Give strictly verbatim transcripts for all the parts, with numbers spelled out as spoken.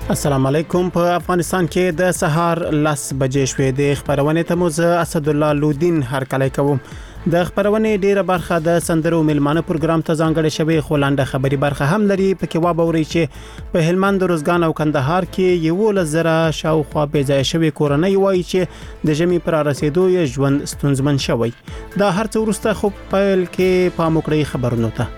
السلام علیکم. په افغانستان کې د سهار لس بجې شوې د خبرونه ته مو زه اسد الله لودین هرکلی کوم. د خبرونه ډیره برخه د سندرو ملمانه پروګرام ته ځانګړې شوی خو لاندې خبري برخه هم لري. پکې وابوري چې په هلمند، روزګان او کندهار کې یو لزره شاوخوا بېځای شوی کورنۍ وایي چې د ژمي پر رسیدو یې ژوند ستونزمن شوی. دا هر څه وروسته خو پیل کې پام وکړئ خبرونو ته.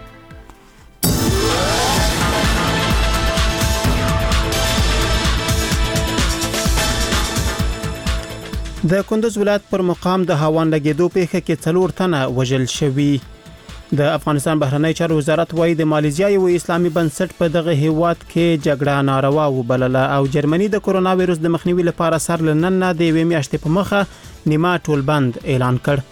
د کندوز ولایت پر مقام د هاوان لګیدو پیښه کې څلور تنه وژل شوي. د افغانستان بهرنی چارو وزارت وايي د مالیزیا یو اسلامي بنسټ په دغه هیواد کې جګړه ناروا وبلله او جرمني د کرونا وایرس د مخنیوي لپاره سر لنن د یوې میاشتې په مخه نیمه ټولبند اعلان کړ.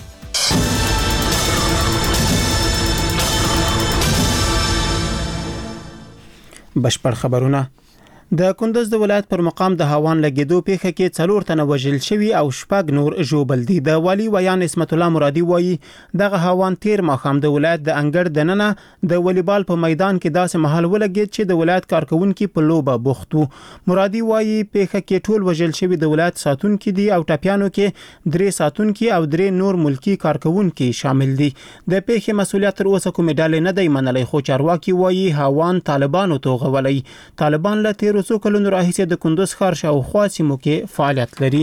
بشپړ خبرونه. د کندوز د ولایت پر مقام د هاوان لګیدو پیښه کې څلور تنه وژل شوي او شپږ نور ژوبل دي. د والی ویان اسمت الله مرادي وایي دغه هاوان تیر ماخام د ولایت د انګړ دننه د والیبال په میدان کې داسې محل ولګید چې د ولایت کارکونکو په لوبه بوختو. مرادي وایي پیښه کې ټول وژل شوي د ولایت ساتونکو دي او ټاپیانو کې درې ساتونکو او درې نور ملکی کارکونکو شامل دي. د پیښې مسولیت تر اوسه کومه ډلې نه دی منلای خو چارواکي وایي هاوان طالبانو توغولي. طالبان له تیر څو کلونو راهیسې د کندوز ښار شاوخوا سیمو کې فعالیت لري.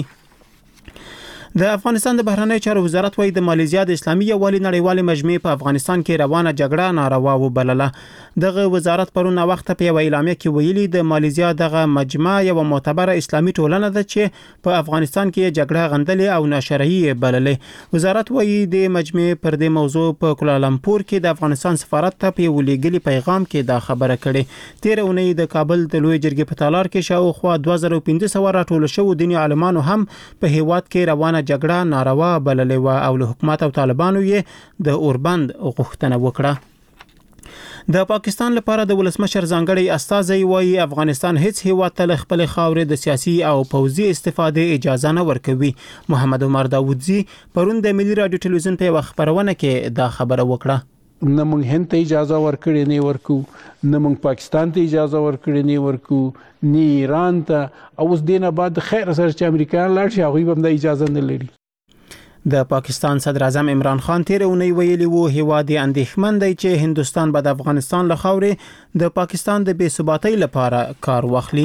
د افغانستان د بهرنی چارو وزارت وايي د مالیزیا د اسلامي یووالي نړیوالې مجمع په افغانستان کې روانه جګړه ناروا وبلله. دغه وزارت پرون وخت په یو اعلامیه کې ویلي د مالیزیا دغه مجمع یو معتبره اسلامي ټولنه ده چې په افغانستان کې جګړه غندلې او ناشرعي بللې. وزارت وايي د مجمع پر دې موضوع په کوالالمپور کې د افغانستان سفارت ته په ولیګلي پیغام کې دا خبره کړې. تیر اونۍ د کابل د لوی جرګې په تالار کې شاوخوا دوه زره پنځه سوه راټول شوو دیني عالمانو هم په هیواد کې روانه جګړه ناروا بللې و او له حکومت او طالبانو یې د اوربند غوښتنه وکړه. د پاکستان لپاره د ولسمشر ځانګړی استازی وايي افغانستان هیڅ هیواد ته خپل خاورې د سیاسي او پوځي استفاده اجازه نه ورکوي. محمد عمر داوودزی پرون د ملي رادیو ټلویزیون په خبرونه کې دا خبره وکړه. نه مونږ هند ته اجازه ورکړې نه ورکو، نه مونږ پاکستان ته اجازه ورکړې نه ورکو، نه ایران ته. او اوس دینه بعد خیر سره چې امریکایان لاړ شي هغه هم د اجازه نه لري. د پاکستان صدر اعظم عمران خان تیر اونۍ ویلي وو هیواد اندېښمن دی چې هندستان به د افغانستان له خاورې د پاکستان د بې ثباتۍ لپاره کار واخلي.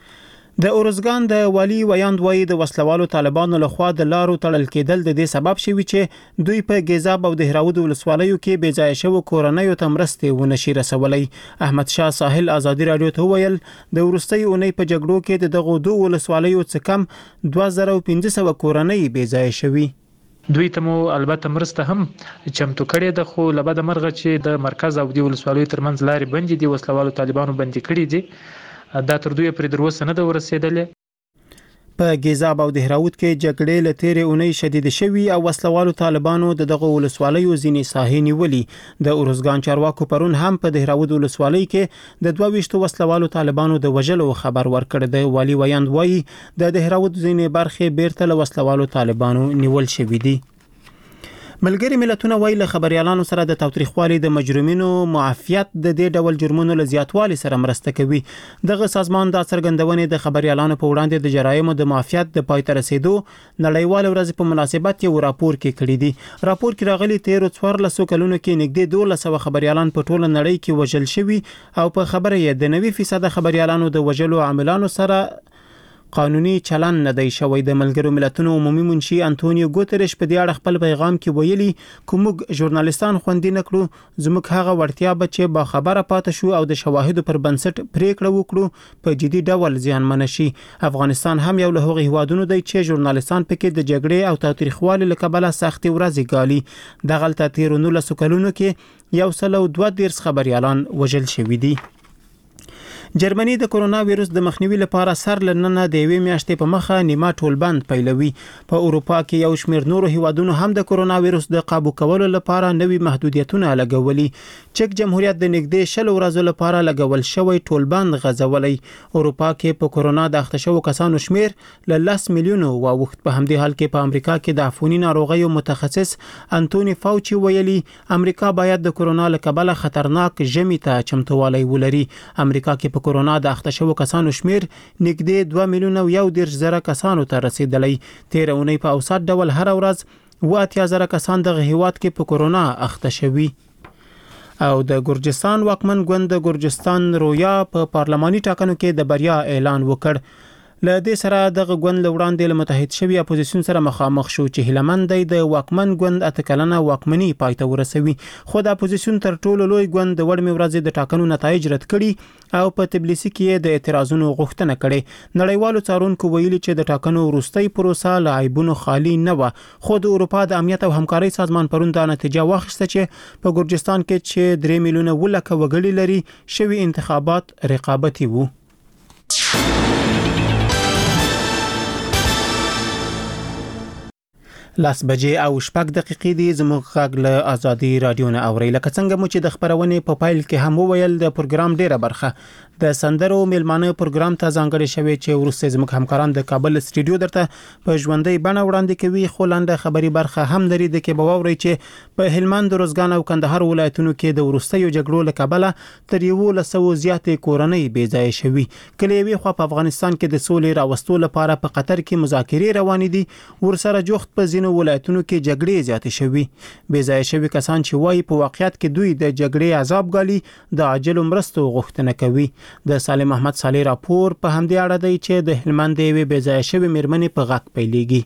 د اورزګان د والی ویاند وایي د وسلوالو طالبانو لخوا د لارو تړل کېدل د دې سبب شوی چې دوی په ګیزاب او دهراود ولسوالیو کې بې ځای شوو کورنیو ته مرستې ونشي رسولی. احمد شاه ساحل ازادي رادیو ته ویل د ورستۍ اونۍ په جګړو کې د دغو دوه ولسوالیو څخه کم دوه زره پنځه سوه کورنۍ بې ځای شوي. دوی ته مو البته مرسته هم چمتو کړې ده خو لبد مرغه چې د مرکز او د ولسوالیو ترمنځ لارې بندې دي، وسلوالو طالبانو بندي کړې دي. دا تر دوی پرې دروسه نه ده ورسېدلې. په ګیزاب او دهراود کې جګړې له تیرې اونۍ شدید شوي او وسلوالو طالبانو د دغه ولسوالیو ځینې ساحې نیولي. د اورزګان چارواکو پرون هم په دهراود ولسوالۍ کې د دوه ویشتو وسلوالو طالبانو د وژلو خبر ورکړ. د والی ویاند وایي د دهراود ځینې برخې بیرته له وسلوالو طالبانو نیول شوي دي. ملګری ملتونه وایي له خبريالانو سره د تاوتریخوالي د مجرمینو معافیت د دې ډول جرمونو له زیاتوالي سره مرسته کوي. دغه سازمان د څرګندونې د خبريالانو په وړاندې د جرایمو د معافیت د پای ته رسیدو نړیوال ورځ په مناسبت یو راپور کې کړی دی. راپور کې راغلي تیر څوارلس کلونو کې نږدې دولس سوه خبريالان په ټوله نړۍ کې وژل شوي او په خبره یې د نوي فیصد خبريالانو د وژلو عاملانو سره قانوني چلن نه دی شوی. د ملګرو ملتونو عمومي منشي انټونیو ګوتریش په دې اړه خپل پیغام کې ویلي کومګ ژورنالیستان خوندي نکړو زموږ هغه وړتیا به چې با خبره پاتې شو او د شواهدو پر بنسټ پریکړه وکړو په جدي ډول زیانمن شي. افغانستان هم یو له هغو هیوادونو دی چې ژورنالیستان پکې د جګړې او تاوتریخوالي له کبله سختي ورځې ګالي. دغلته تیر نولس کلونو کې یو سل او دوه دیرش خبريالان وژل شوي دي. جرمني د کرونا وایرس د مخنیوي لپاره سر لننه د یوې میاشتې په مخه نیمه ټولبند پیلوي. په اروپا کې یو شمېر نورو هیوادونو هم د کرونا وایرس د قابو کولو لپاره نوي محدودیتونه لګولي. چک جمهوریت د نږدې شل ورځو لپاره لګول شوی ټولبند غځولی. اروپا کې په کرونا د اخته شوو کسانو شمېر له لس میلیونو واوښت. په همدې حال کې په امریکا کې د عفوني ناروغیو متخصص انټونی فاوچي ویلي امریکا باید د کرونا له کبله خطرناک ژمي ته چمتووالی ولري. امریکا کې په په کورونا د اخته شوو کسانو شمیر نږدې دوه میلیونه یو دېرش زره کسانو ته رسیدلی. تیره اونۍ په اوسط ډول هر ورځ اوه اتیا زره کسان دغه هیواد کې په کورونا اخته شوي. او د ګرجستان واکمن ګوند د ګرجستان رویا په پارلماني ټاکنو کې د بریا اعلان وکړ. له دې سره دغه ګوند له وړاندې له متحد شوي اپوزیسیون سره مخامخ شو چې هیلهمند دی د واکمن ګوند اته کلنه واکمني پای ته ورسوي. خو د اپوزیسیون تر ټولو لوی ګوند د وړمې ورځې د ټاکنو نتایج رد کړي او په تبلیسي کې د اعتراضونو غوښتنه کړې. نړیوالو څارونکو ویلي چې د ټاکنو وروستۍ پروسه له عیبونو خالي نه وه، خو د اروپا د امنیت او همکارۍ سازمان پرون دا نتیجه واخیسته چې په ګرجستان کې چې درې میلیونه اوه لکه وګړي لري شوي انتخابات رقابتي وو. لاس بجې او شپږ دقیقې دي. زموږ غږ له ازادي رادیو نه اورئ. لکه څنګه مو چې د خبرونې په پایل کې هم وویل، د پروګرام ډیره برخه د سندرو میلمانه پروګرام ته ځانګړې شوې چې وروسته زموږ همکاران د کابل استودیو درته په ژوندۍ بڼه وړاندې کوي. خو لاندې خبري برخه هم لري د کې به واورئ چې په هلمند، روزګان او کندهار ولایتونو کې د وروستیو جګړو له کبله تر یولس سوه زیاتې کورنۍ بې ځایه شوي. کله یوې خوا په افغانستان کې د سولې راوستو لپاره په قطر کې مذاکرې روانې دي، ورسره جوخت په ځینو ولایتونو کې جګړې زیاتې شوي. بې ځایه شوي کسان چې وایي په واقعیت کې دوی د جګړې عذاب ګالي د عاجلو مرستو غوښتنه کوي. د سالم احمد صالح راپور په همدې اړه دی چې د هلمند یوې بې ځایه شوې میرمنې په غږ پیلېږي.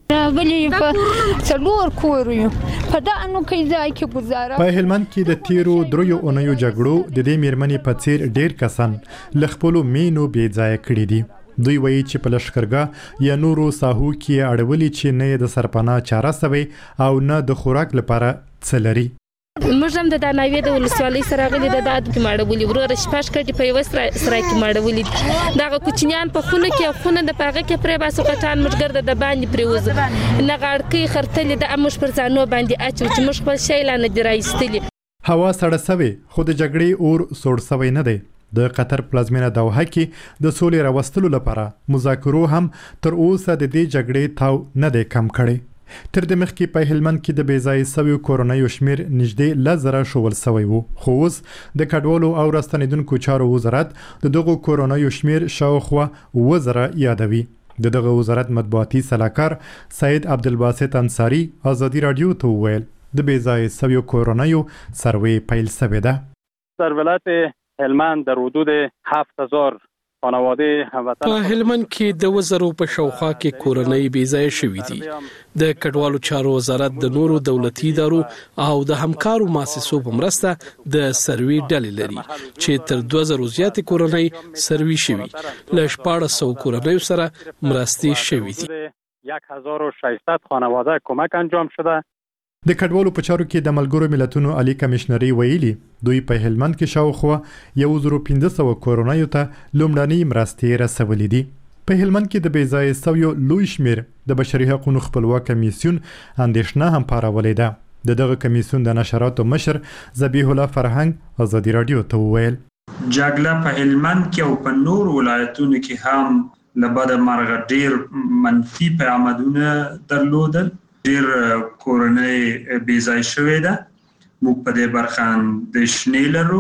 بلې په څلور کور یو په دغه نو کې ځای کې گزاره. په هلمند کې د تیرو دریو اونیو جګړو د دې میرمنې په څیر ډیر کسان له خپلو مینو بې ځایه کړي دي. دوی وایي چې په لښکرګاه یا نورو ساحو کې اړولي چې نه د سرپناه چاره سوی او نه د خوراک لپاره څه لري. موږ هم د داناوی د ولسوالۍ سره غلي د داد کې ماړولي ورور شپږ کټي په یو سره سره کې ماړولي. دغه کوچنیان په خونه کې خونه د پاغه کې پرې باسو کټان موږ ګرځي د باندې پریوز نه غړکې خرتلې د امش پر ځانو باندې اچو چې موږ خپل شی لانه درایستلې. هوا سړه سوي خو د جګړې اور سوړ سوي نه دی. د قطر پلازمینه دوحه کې د سولې راوستلو لپاره مذاکرو هم تر اوسه د دې جګړې تاو نه دی کم کړی. تر د مخکې په هلمند کې د بې ځایه سویو کورنیو شمیر نږدې لس زره ښوول سوی و، خو اوس د کډوالو او راستنېدونکو چارو وزارت د دغو کورنیو شمیر شاوخوا اوه زره یادوي. د دغه وزارت مطبوعاتي سلاکار سید عبدالباسط انصاري ازادي رادیو ته وویل د بې ځایه سویو کورنیو سروې پیل سوې ده. در ولایت هلمند در حدود هفت هزار خانواده هموطن په هلمند کې د وزرو په شاوخوا کې کورنۍ بې ځایه شوي دي. د کډوالو چارو وزارت د نورو دولتي ادارو او د همکارو مؤسسو په مرسته د سروې ډلې لري چې تر دوه زره زیاتې کورنۍ سروې شوي. له شپاړس سوه کورنیو سره مرستې شوي دي. یک هزار و ششصد خانواده کمک انجام شده. د کډوالو په چارو کې د ملګرو ملتونو عالی کمشنري ویلي دوی په هلمند کې شاوخوا یو زره پنځه سوه کورنیو ته لومړنۍ مرستې رسولې دي. په هلمند کې د بې ځایه سویو لوی شمیر د بشري حقوقو خپلواک کمیسیون اندېښنه هم پارولې ده. د دغه کمیسیون د نشراتو مشر ذبیح الله فرهنګ ازادي رادیو ته وویل جګړه په هلمند کې او په نور ولایتونو کې هم لبد مرغ ډیر منفي پیامدونه درلودل. ډیر کورنۍ بې ځای شوې ده. موږ په دې برخه اندېښنې لرو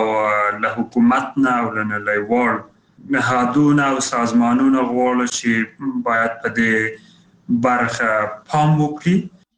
او له حکومت نه او له نړیوال نهادونو او سازمانونو غواړو چې باید په دې برخه پام وکړي.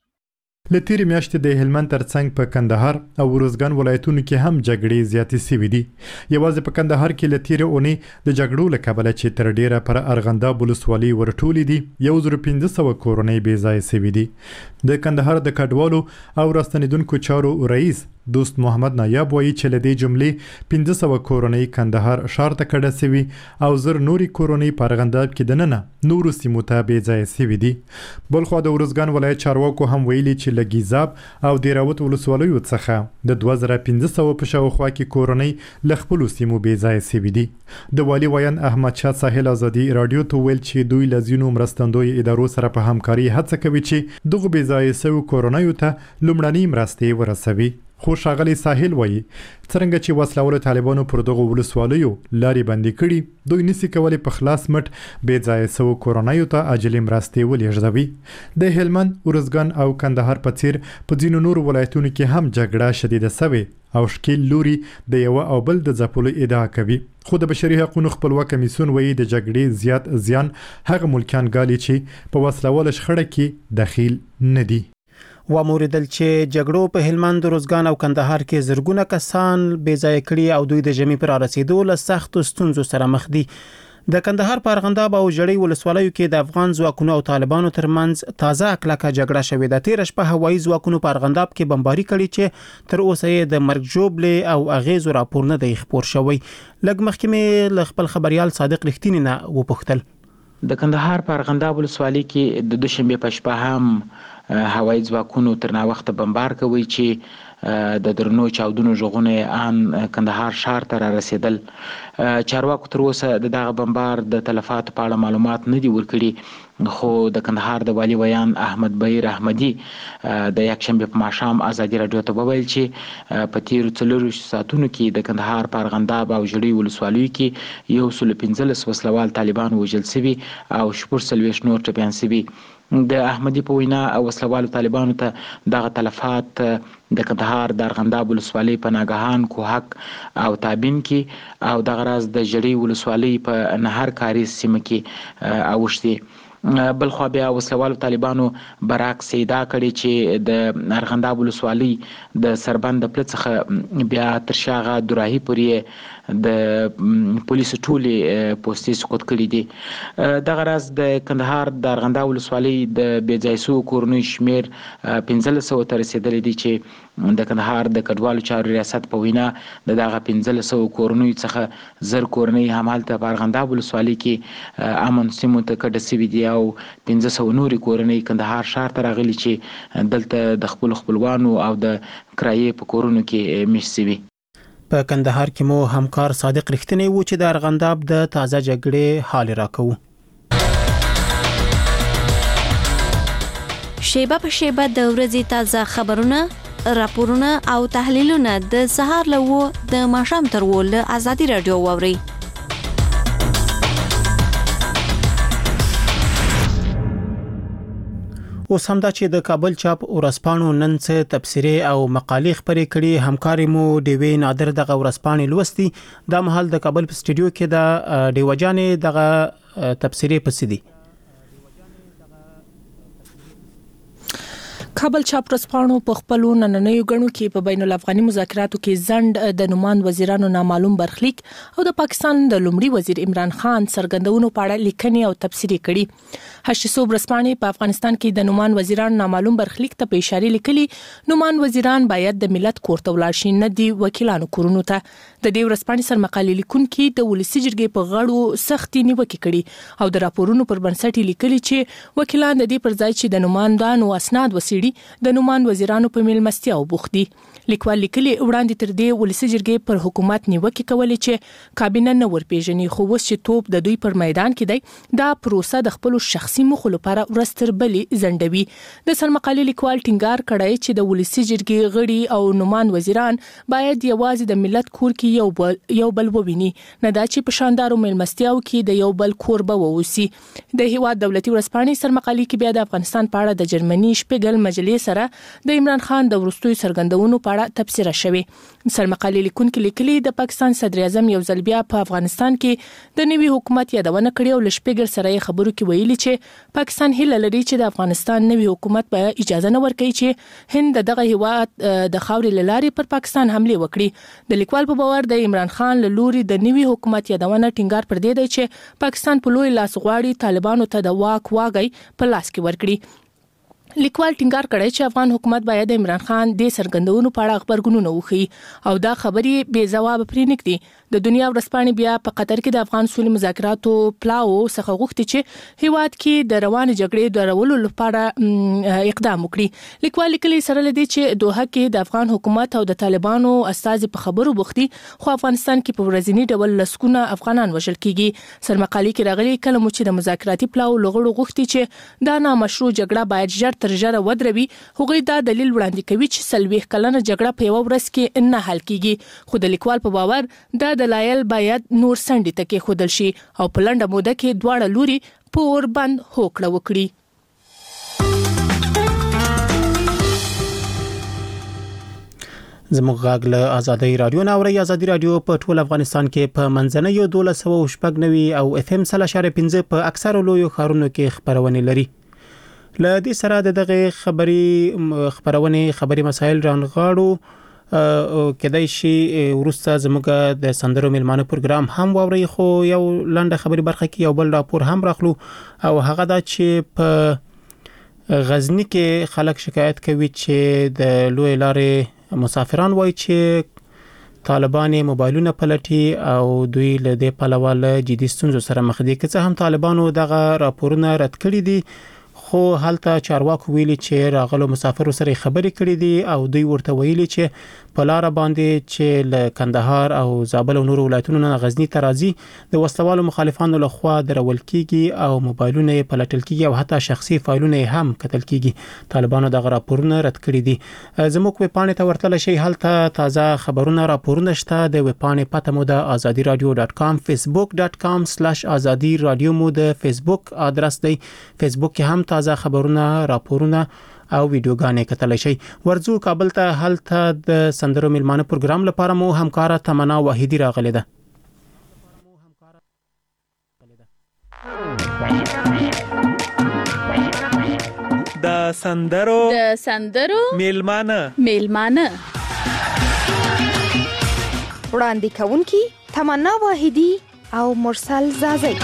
له تیرې میاشتې د هلمند ترڅنګ په کندهار او روزګان ولایتونو کې هم جګړې زیاتې سوي دي. یوازې په کندهار کې له تیرې اونۍ د جګړو له کبله چې تر ډیره پر ارغنداب ولسوالۍ ورټولې دي یو زره پنځه سوه کورنۍ بې ځایه سوي دي. د کندهار د کډوالو او راستنېدونکو چارو رئیس دوست محمد نایاب وایي چې له دې جملې پنځه سوه کورنۍ کندهار ښار ته کډه سوي او زر نورې کورنۍ په ارغنداب کې دننه نورو سیمو ته بې ځایه سوي دي. بلخوا د ارزګان ولایت چارواکو هم ویلي چې له ګیزاب او دیراوت ولسوالیو څخه د دوه زره پنځه سوه په شاوخوا کې کورنۍ له خپلو سیمو بې ځایه سوي دي. د والي ویان احمد شاه ساحل ازادي رادیو ته ویل چې دوی له ځینو مرستندوی ادارو سره په همکاري هڅه کوي چې دغو بې ځایه سویو کورنیو ته لومړنۍ مرستې ورسوي. خو ښاغلی ساحل وایي څرنګه چې وسلوالو طالبانو پر دغو ولسوالیو لارې بندي کړي دوی نسي کولی په خلاص مټ بې ځایه سوو کورنیو ته عاجلې مرستې ولېږدوي. د هلمند، ارزګان او کندهار په څیر په ځینو نورو ولایتونو کې هم جګړه شدیده سوې او ښکیل لوري د یوه او بل د ځپلو ادعا کوي. خو د بشري حقوقو خپلواک کمیسیون وایي د جګړې زیات زیان هغه ملکیان ګالي چې په وسلواله شخړه کې دخیل نه دي. وموریدل چې جګړو په هلمند، ارزګان او کندهار کې زرګونه کسان بې ځایه کړي او دوی د ژمي پر رسیدو له سختو ستونزو سره مخ دي. د کندهار په ارغنداب او جړۍ ولسوالیو کې د افغان ځواکونو او طالبانو ترمنځ تازه کلکه جګړه شوې ده. تیر شپه هوایي ځواکونو په ارغنداب کې بمباري کړې چې تر اوسه یې د مرګ ژوبلې او اغیزو راپور نه دی خپور شوی. لږ مخکې مې له خپل خبريال صادق رښتینی نه وپوښتل. د کندهار په ارغنداب ولسوالۍ کې د دوشنبه په شپه هم هوایي ځواکونو تر ناوخته بمبار کوي چې د درنو چاودنو ژغونه ان کندهار ښار ته را رسیدل. چارواکو تر اوسه د دغه بمبار د تلفاتو په اړه معلومات نه دي ورکړي، خو د کندهار د والي ویان احمد بهیر احمدي د یکشنبه په ماښام ازادي راډیو ته وویل چې په تیرو څلورویشتو ساعتونو کې د کندهار په ارغنداب او جړۍ ولسوالیو کې یو سل پنځلس وسلوال طالبان وژل شوي او شپږ څلوېښت نور ټپیان شوي. د احمدي په وینا وسلوالو طالبانو ته دغه تلفات د کندهار د ارغنداب ولسوالۍ په ناګهان، کوهک او تابین کې او دغه راز د جړۍ ولسوالۍ په نهر کاریز سیمه کې اوښتي. بل خو بیا وسلوالو طالبانو برعکس ادعا کړې چې د ارغنداب ولسوالۍ د سربند پل څخه بیا تر شاغه دوراهي پورې د پولیسو ټولې پوستې سقوط کړي دي. دغه راز د کندهار د ارغنداب ولسوالۍ د بې ځای شوو کورنیو شمېر پنځلس سوو ته رسېدلی دی چې د کندهار د کډوالو چارو ریاست په وینا د دغه پنځلس سوو کورنیو څخه زر کورنۍ همالته په ارغنداب ولسوالۍ کې امن سیمو ته کډه سوي دي او پنځه سوه نورې کورنۍ کندهار ښار ته راغلي چې دلته د خپلو خپلوانو او د کرایې په کورونو کې مېشت شوي. په کندهار کې مو همکار صادق رښتینی و چې د ارغنداب د تازه جګړې حال راکوو. شیبه په شیبه د ورځې تازه خبرونه، راپورونه او تحلیلونه د سهار له و د ماښام تر و له ازادي راډیو واورئ. اوس هم دا چې د کابل چاپ ورځپاڼو نن څه تبصرې او مقالې خپرې کړي. همکاري مو ډیوې نادر دغه ورځپاڼې لوستي. دا مهال د کابل په سټوډیو کې د ډیوه جانې دغه تبصرې پسې دي. کابل چاپ ورځپاڼو په خپلو نننیو غړو کې په بین الافغاني مذاکراتو کې ځند د نومان وزیرانو نامعلوم برخلیک او د پاکستان د لومړي وزیر عمران خان څرګندونو په اړه لیکنې او تبصرې کړي. هشتسو ورځپاڼې په افغانستان کې د نومان وزیرانو نامعلوم برخلیک ته په اشاره لیکلي نومان وزیران باید د ملت کور ته ولاړ شي، نه دی وکیلانو کورونو ته. د دې ورځپاڼې سر مقالې لیکونکي د ولسی جرګې په غړو سختي نیوکه کړي او د راپورونو پر بنسټ لیکلي چې وکیلان د دې پر ځای چې د نوماندانو اسناد وسیړي د نومان وزیرانو په میلمستیا وبوخدي. لیکوال لیکلي وړاندې تر دې ولسی جرګې پر حکومت نیوکه کولې چې کابینه نه ورپېژني، خو اوس چې توپ د دوی پر میدان کې دی دا پروسه د خپل شخصي موخو لپاره ورستر بلې زندوي. د سرمقالې لیکوال ټینګار کړی چې د ولسی جرګې غړي او نومان وزیران باید یوازې د ملت کور کې یو بل یو بل وویني، نه دا چې په شاندارو میلمستیاو کې د یو بل کور به ووسی. د هیواد دولتي ورځپاڼې سرمقالې کې بیا د افغانستان په اړه د جرمني شپیګل مجلې سره د عمران خان د وروستیو څرګندونو په اړه تبصره شوې. سرمقالې لیکونکي لیکلي د پاکستان صدر اعظم یو ځل بیا په افغانستان کې د نوي حکومت یادونه کړې او له شپیګل سره یې خبرو کې ویلي چې پاکستان هیله لري چې د افغانستان نوي حکومت به اجازه نه ورکړي چې هند دغه هیواد د خاورې له لارې پر پاکستان حمله وکړي. د لیکوال په باور د عمران خان له لوري د نوي حکومت یادونه ټینګار پر دې دی چې پاکستان په لوی لاس غواړي طالبانو ته د واک واګي په لاس کې ورکړي. لیکوال ټینګار کړی چې افغان حکومت باید د عمران خان د څرګندونو په اړه خبرګونونه وکړي او دا خبرې بې ځواب پرې نږدي. د دنیا ورځپاڼې بیا په قطر کې د افغان سولې مذاکراتو پلاو څخه غوښتي چې هیواد کې د روان جګړې د رولو لپاره اقدام وکړي. لیکوال لیکلي سره لدی چې دوحه کې د افغان حکومت او د طالبانو استازي په خبرو بوختي، خو افغانستان کې په ورځنی ډول لسکونه افغانان وژل کیږي. سرمقالي کې راغلي کله مو چې د مذاکراتي پلاو لغړو غوښتي چې دا نامشروع جګړه باید ژر تر ژره ودروي، هغوی دا دلیل وړاندې کوي چې سلويخ کلنه جګړه په یو ورځ کې نه حل کیږي، خو د لیکوال په باور دا دلایل باید نور سندې ته کېښودل شي او په لنډه موده کې دواړه لوري په اور بند هوکړه وکړي. زموږ غږ له آزادۍ رادیو نه اوري. آزادۍ رادیو په ټول افغانستان کې په منځنۍ دولس سوه شپږ نوي او اف ام سل اشاره پنځه په اکثره لویو ښارونو کې خبرونه لري. له دې سره د دغه خبري خبرونه خبري مسایل رانغاړو کېدای شي ورسته زموږ د سندرو ملمانه پروګرام هم ووري، خو یو لنډه خبري برخه کې یو بل راپور هم راخلو او هغه دا چې په غزنی کې خلک شکایت کوي چې د لوی لارې مسافران وایي چې طالبان موبایلونه پلټي او دوی له دې پلوه له جدي ستونزو سره مخ دي. که څه هم طالبانو دغه راپورونه رد کړي دي، خو هلته چارواکو ویلي چې راغلو مسافرو سره خبرې کړې دي او دوی ورته ویلي چې په لار باندې چې له کندهار او زابل او نور ولایتونو نه غزنی ته راځي د وسلوالو مخالفانو لخوا درول کیږي او موبایلونه پلټل کیږي او حتی شخصي فایلونه هم کتل کیږي. طالبانو دغه راپورونه رد کړي دي. زموږ ویبپاڼې ته ورتل شي، هلته تازه خبرونه راپورونه شته. د ویبپاڼې پته مو د آزادی رادیو ډاټ کام فیسبوک ډاټ کام سلیش آزادی رادیو مو د فیسبوک ادرس دی. فیسبوک کې هم تازه خبرونه راپورونه او ویډیوګانې کتلی شي. ورځو کابل ته، هلته د سندرو ملمانه پروګرام لپاره مو همکاره تمنا واحدی راغلی ده. د سندرو د سندرو ملمانه ملمانه وړاندې کوونکی تمنا واحدی او مرسل زازی.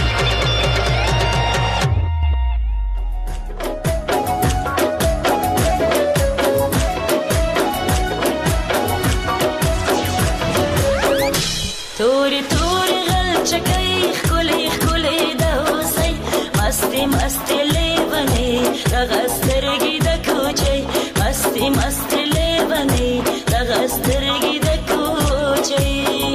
توري توري غلچکای خولي خولي د اوسي مستي مستي لیونی رغسترګي د کوچي مستي مستي لیونی رغسترګي د کوچي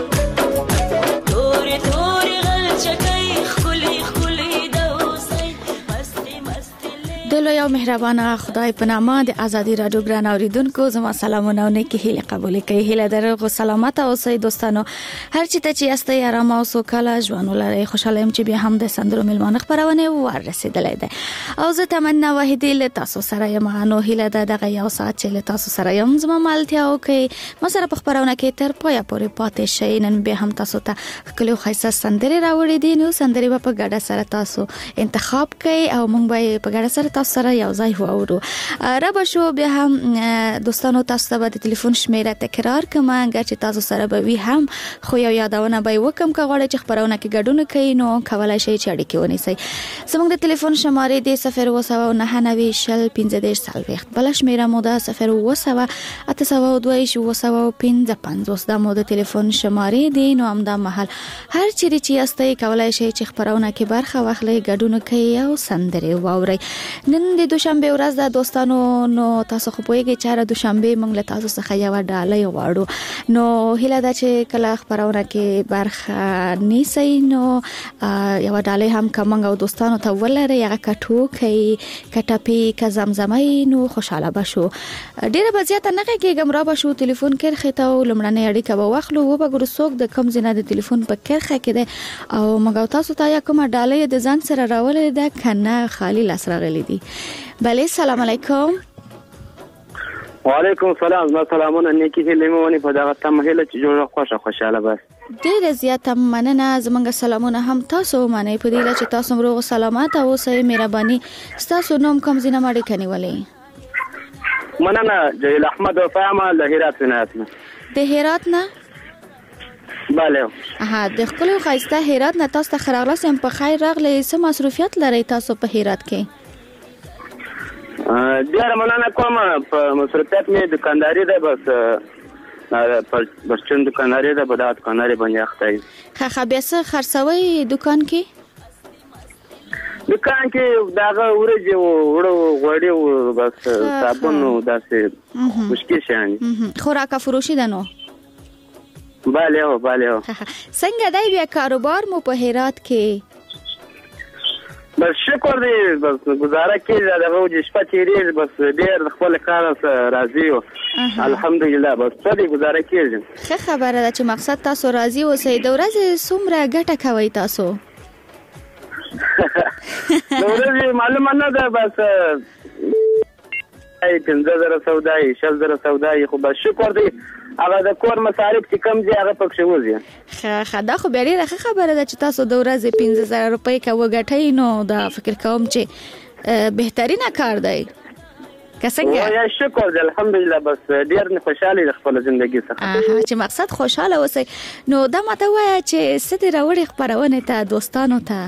توري توري غلچکای خولي خولي د اوسي مستي مستي د لوی او مهربانه خدای په نامه د آزادی رادیو ګران اوریدونکو زما سلامونه او نیکی هیله قبول کړئ. هیله درغه سلامت اوسئ دوستانو، هر چی ته چې استئ آرام او سوکاله ژوند ولرئ. خوشاله يم چې بیا هم د سندرو ملمانه خبرونه ورسېدلې ده او زه تمنا واحدی له تاسو سره یم. نو هیله ده دغه یو ساعت چې له تاسو سره یم زما مالتیا او کې ما سره په خبرونه کې تر پویا پورې پاتې شئ. نن به هم تاسو ته کلو خیسه سندري راوړې دي، نو سندري په ګډه سره تاسو انتخاب کړئ او موږ به په ګډه سره تاسو سره یو ځای وورو. را به شو بیا هم دوستانو تاسو ته د ټلیفون شمیره تکرار کوم اگر چې تاسو سره به وي هم، خو یو یادونه به وکم که غواړئ چې خبرونه کې ګډون کړئ نو کولای شئ چې اړیکې ونیسئ. زموږ د ټلیفون شمارې د صفر اووه سوه نهه نوي شل پنځه دېرش څلوېښت، بله شمیره مو ده صفر اووه سوه اته سوه دوه اووه سوه پنځه پنځوس. دا مو د ټلیفون شمارې دي. نو همدا مهال هر چیرې چې یاستئ کولای شئ چې خبرونه کې برخه واخلئ، ګډون کړئ او سندرې واورئ. نن د دوشنبه ورځ ده دوستانو، نو تاسو خو پوهیږئ چې دوشنبه موږ له تاسو څخه یو ډالۍ غواړو. نو هیله ده چې کله خبرونه کې برخه نیسئ نو یو ډالۍ هم کوم او دوستانو ته ولرئ، هغه کټو کوي کټاپی ک زمزمای نو خوشاله بشو. ډیره بزیاته نه کېږم، را بشو ټلیفون کرخه ته لمړنۍ اړیکه به واخلو و به ګورو څوک د کم زینه د ټلیفون په کرخه کې ده او موږ تاسو ته یا کومه ډالۍ د ځان سره راولې ده کنه خالی لاس راغلي دي. بله سلام علیکم. وعلیکم السلام. زما سلامونه نیکی هیله مې ونی په دغه تم هیله چې جوړه خوشا خوشاله بس. ډیره زیاته مننه. زمونږ سلامونه هم تاسو منئ په دې چې تاسو مروغ سلامات او اوسئ. مهرباني ستاسو نوم کوم زینه مړی کني ولې؟ مننه. جلیل احمد وفاما له هرات ولایت نه. د هرات نه؟ bale. ها د خپل خایسته هرات نه تاسو ته خراغلاس هم په خیر راغلی. څه مصروفیت لري تاسو په هرات کې؟ ډیر مننه کوم. په مصروفیت مې دکانداري ده، بس برچون دکانداري ده په دا دکانداري باندې اخته یم. ښه بیا څه خرڅوئ دکان کې؟ دکان کې دغه ورځې وړو غوړي او بس صابون او داسې مشکل شیان. خوراک فروشي ده نو؟ بله هو بله هو. څنګه دی بیا کاروبار مو په هرات کې؟ بس شکر دی، بس گزاره کېږي دغه وجې شپه تېرېږي، بس ډېر د خپل کار راضي یو الحمدلله، بس څه دی گزاره کېږي. ښه خبره ده چې مقصد تاسو راضي اوسئ. د ورځې څومره ګټه کوئ تاسو؟ د ورځې معلومه نه ده، بس پنځه زره سودا یې شل زره سودا یې، خو بس شکر دی هغه د کور مصارف چې کم دي هغه پکښې وځي. ښه ښه دا خو بیا ډېره ښه خبره ده چې تاسو د ورځې پنځه زره روپۍ که وګټئ، نو دا فکر کوم چې بهترینه کار دی. که څنګه؟ شکر دی الحمدلله، بس ډېر خوشحاله د خپل ژوندګي څخه. چې مقصد خوشحاله اوسئ. نو دا ماته ووایه چې څه دې راوړې خپرونې ته دوستانو ته؟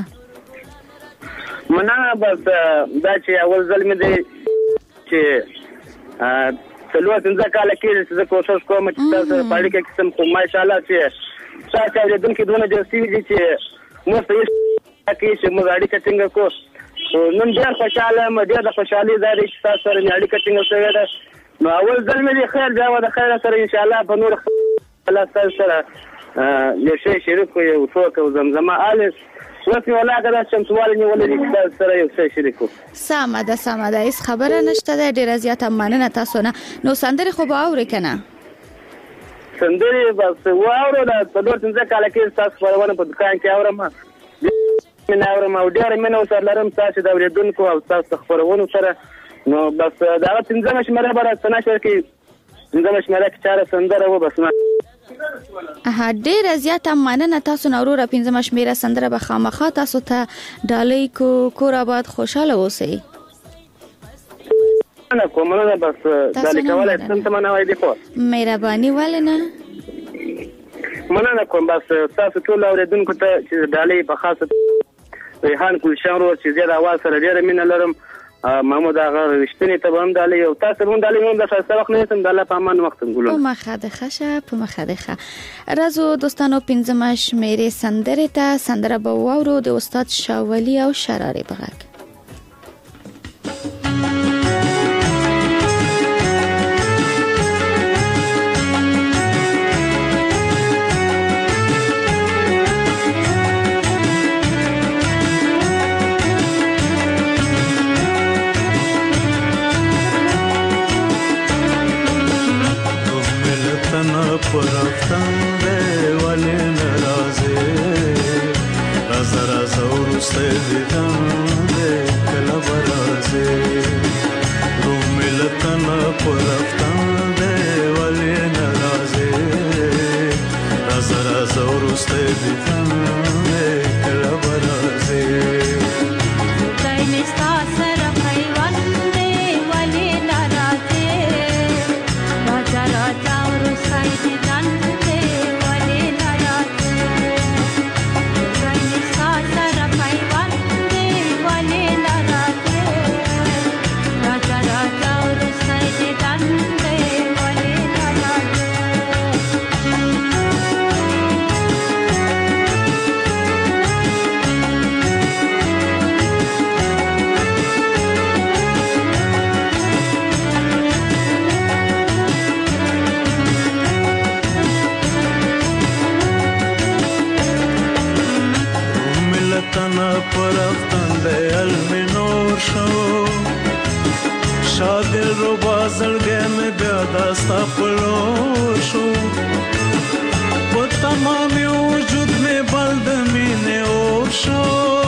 مننه. بس دا چې اول ځل مې دی چې څلور پنځه کاله کېږي چې زه کوشش کوم چې تاسو سره په اړیکه کې سم، خو ماشاءالله چې تاسو اورېدونکي دونه جوړ شوي دي چې موږ ته هېڅ کوي چې موږ اړیکه ټینګه کړو. نن ډېر خوشحاله یم، ډېر د خوشحالۍ ځای دی چې تاسو سره مې اړیکه ټینګه شوې ده. نو اول ځل مې دی خیر بیا به د خیره سره انشاءالله په نور الله تاسو سره یو شی شریک کړو، یو څوک او زمزمه آلس اوس مې ولاکه دا چمتووالی نیولی دی چې تاسو سره یو څه شریک کړو. سمه ده سمه ده، هېڅ خبره نشته ده. ډېره زیاته مننه تاسو نه. نو سندرې خو به اورئ که نه؟ سندرې بس واورو، دا څلور پنځه کاله کې ستاسو خپرونه په دکان کې اورم، مینه اورم او ډېره مینه ورسره لرم ستاسو د اورېدونکو او ستاسو د خپرونو سره. نو بس د هغه پنځمه شمېره به راته نشر کړي، پنځمه شمېره کې چاره سندره و بس. ها ډېره زیاته مننه تاسو نه وروره. پنځمه شمېره سندره به خامخا تاسو ته ډالۍ کو. کور آباد خوشحاله اوسئ. مننه کوم مننه، بس ډالۍ کولی سم ته مننه وایي دی خو مهرباني ولې نه؟ مننه کوم. بس تاسو ټولو اورېدونکو ته چې ډالۍ په خاصه ریحان ګلشن ورور چې زه د اواز سره ډېره مینه لرم، محمود هغه رښتینې ته به هم ډالۍ او تاسو به هم ډالۍ هم د ښایسته وخت نه یسم. د الله په امان وخت ګلونه په مخه د ښه شه په مخه د ښه. راځو دوستانو پنځمه شمېرې سندرې ته. سندره به واورو د استاد شاولي او شرارې په غږ. پرفتن ده ولی نرازه رازه رازه و رسته دیدن ده کلا برازه رو ملتن پرفتن ده ولی نرازه رازه رازه و رسته دیدن ده کلا برازه دای نستا سر پیوان ده ولی نرازه راجا راجا و رسته پرفتن ده علم نور شو شادل رو بازلگه میں بیادستا پلور شو وہ تمامی وجود میں بلدمین اور شو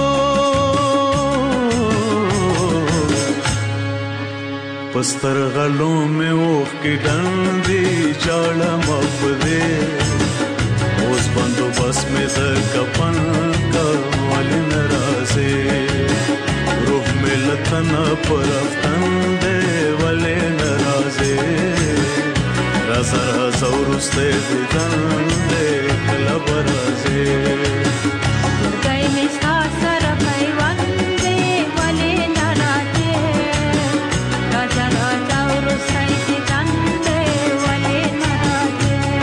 پستر غلوں میں اوخ کی ڈندی چاڑا مفدے اوز بندو بس میں در کپن کا والی نرازے روح میں لتنا پرفتن دے والی نرازے رازا رازا ورستے دیدن دے کلا برازے گئی نستا سر پیوان دے والی نرازے رازا رازا ورستے دیدن دے والی نرازے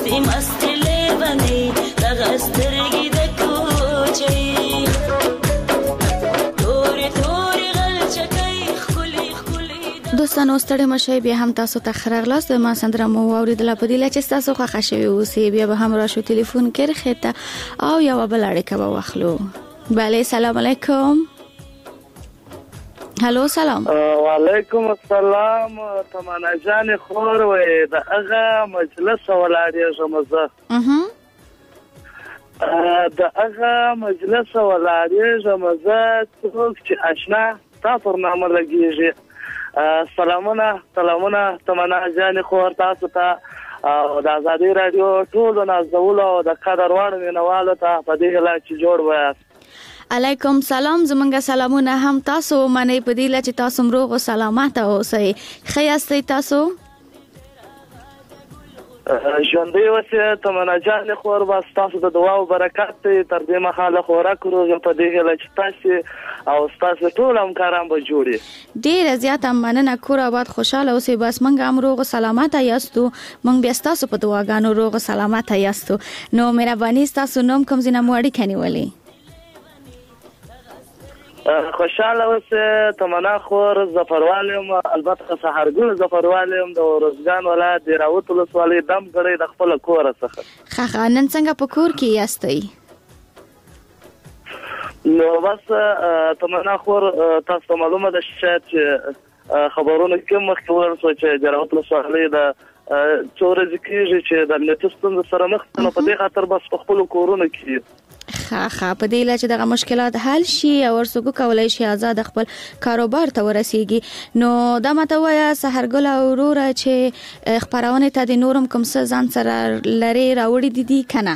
مستی مستی لیونی دغه سترګې د کوچۍ تورې تورې غلچکۍ ښکلې ښکلې دوستانو ستړي مشئ بیا هم تاسو ته ښه راغلاست ما سندره مو واورېدله په دې له چې ستاسو خوښه شوې اوسې بیا به هم راشو تلیفون کې رخې ته او یوه بله اړیکه به واخلو بله سلام علیکم هلو سلام وعلیکم السلام تمنا جان خور وې د هغه مجلس ولاړېږم زه د هغه مجلس ولاړېږم زه څوک چې آشنا تا پر نامه لګېږي سلامونه سلامونه تمنا جان خور تاسو ته او د ازادي رادیو ټولو نازولو او د قدر وړ مینوالو ته په دې هیله چې جوړ وایاست علیکم سلام زمونږ سلامونه هم تاسو منئ په دې له چې تاسو روغ او سلامت اوسئ ښه یاستئ تاسو ژوندۍ اوسئ تمنا جان خور بس تاسو د دعا او برکت تر دې مهاله خوراک روغ په دې هیله چې تاسو او تاسو ټول همکاران به جوړي ډیره زیاته مننه کور آباد خوشاله اوسئ بس موږ هم روغ او سلامت یاستو موږ بیا تاسو په دعاګانو روغ او سلامت یاستو نو مهرباني تاسو نوم کوم ځای نه مو اړیکه نیولې خوشاله اوسه تمنا خور ظفروالم البته سحرګل ظفروالم د ورزګان ولایت د راوت ولسوالۍ دم غړي د خپل کور څخه خا نن څنګه په کور کې یاستئ نو بس تمنا خور تاسو معلومه ده چې خبرونه کوم مخکې ورسو چې د راوت ولسوالۍ د څور ځکیږي چې د نتستون سره مخ نه په دې خاطر بس خپل کورونه کې ښه ښه په دې لاره چې دغه مشکلات حل شي او ورڅوک کولای شي آزاد خپل کاروبار ته ورسیږي نو دا ماته وایه سحرګل او وروره چې خبرونه ته د نورم کوم څه ځان سره لري راوړي دي دي کنه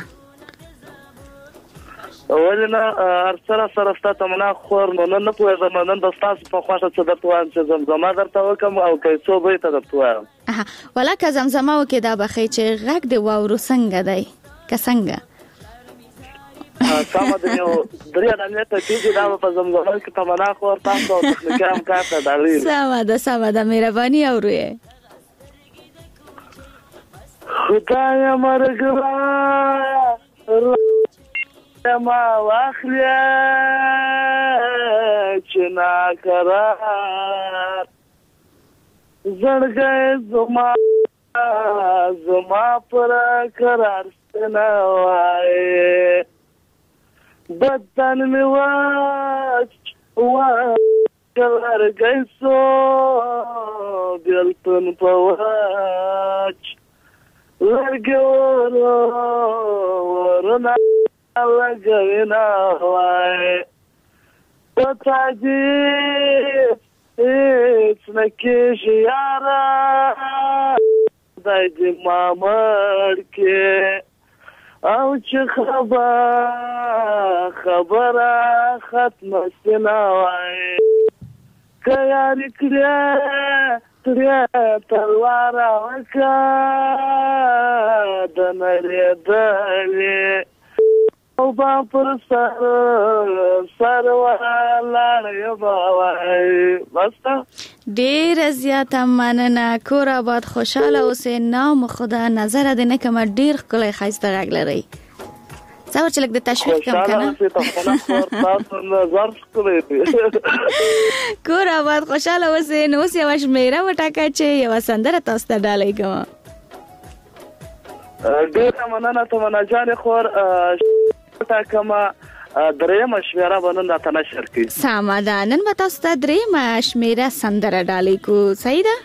ولنه ارسره سره ستاسو تمنا خور نو نن نه پوهېږم نن د تاسو په خواشه څه درته وایم چې زمزمه درته وکم او کیسو به ته درته وایم ولکه زمزمه وکې دا بخې چې غږ دی واورو څنګه دی که څنګه سامه د یو درې اړه ته چې دا په زمزمه کې تمنا خور تاسو او تخنیکي هم کار ته دالي سامه ده سامه ده مهرباني اوروي خدای مرګرا ما واخلیا چې نا قرار زړګې زما زما پر قرار ستنه وای بدن می واچ واچ گیسو بیلتن پواچ لرگو ورنا لگوینا وای پتا جی ایچ نکیش یارا دای دی مامر که او چې خبر خبره ختم سنا وای کياري کړه تریا تلوار وکا د نړۍ دلې او با پر سر سر ولاړ وای بس ډیر زیاته مننه کور آباد خوشاله اوسئ نام خدا نظر دې نه کوم ډیر کله خایسته غږ لري څور چې لګ د تشویق کم کنه کور آباد خوشاله اوسئ نو اوس یو شمیره وټاکه چې یو سندره تاسو ته ډالۍ کوم ډیر مننه تمنا جان خور ټاکما درېمه شمیره باندې د تنشر کی ساما ده نن به تاسو ته درېمه شمیره سندره ډالۍ کو صحیح ده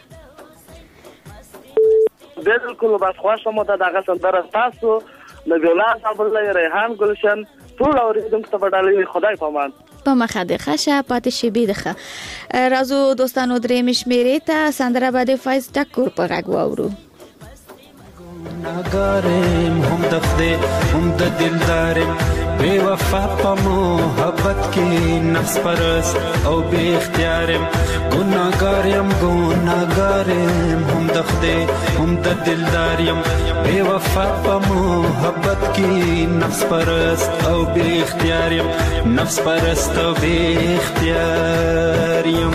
بالکل بس خوښه مو ده دغه سندره تاسو نبی الله صاحب الله ریحان گلشن ټول اوریدونکو ته ډالۍ خدای پامان په مخه د خشه پاتې شي بيدخه رازو دوستانو درېمه شمیره ته سندره باندې فایز ټکور په غږ واورو ناګارم هم د خدای هم د دلدارم بے وفا په محبت کې نفس پرست او بے اختیارم ګناګارم ګناګارم هم د خدای هم د دلدارم بے وفا په محبت کې نفس پرست او بے اختیارم نفس پرست او بے اختیارم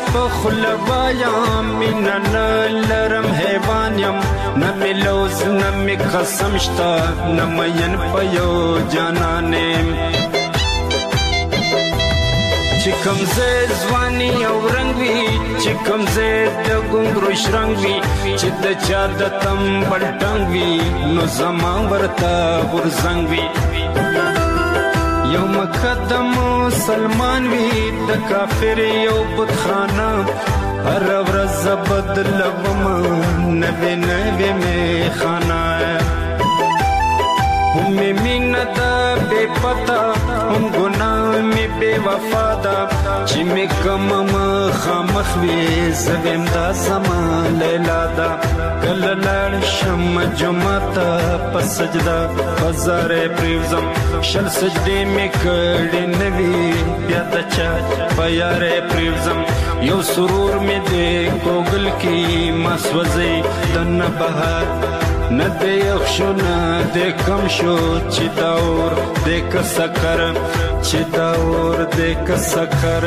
په خوله وایم مینه نه لرم حیوان یم نه مې لوز نه مې قسم شته نه مین په یو جانان یم چې کوم ځای ځواني او رنګ وي چې کوم ځای د ګونګرو شرنګ وي چې د چا د تمبل ټنګ وي نو زما ورته غورځنګ وي یو مقدم مسلمان وي د کافر یو بتخانه هر ورځ بدلوم نوې نوې میخانه هم مینه دا بے پتا هم ګناه می بے وفا دا چې می کوم مخامخ وي زویم دا زما لیلا دا کله لاړ شم جمعه په سجده بازار پریوزم شل سجدې می کړې نوي بیا د چا په یارې پریوزم یو سرور می دې ګوګل کې مسوځي دنه بهار نه دې یخشو نه دې کم شو چې دا اور دې که سکر چې دا اور دې که سکر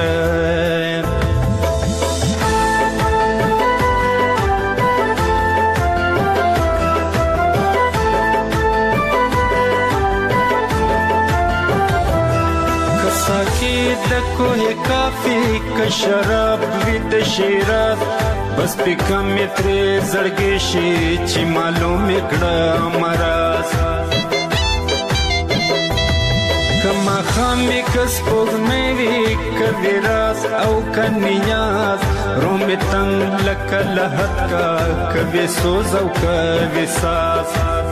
کساکی د کوه کافی که شراب وی د شیرات بس پی کمی تری زړګې شي چې معلوم کړه مرز کما خامې کس پوغمې وی کدی راز او کنیاز روم تنگ لکه لحد کا کبي سوز او کبي ساز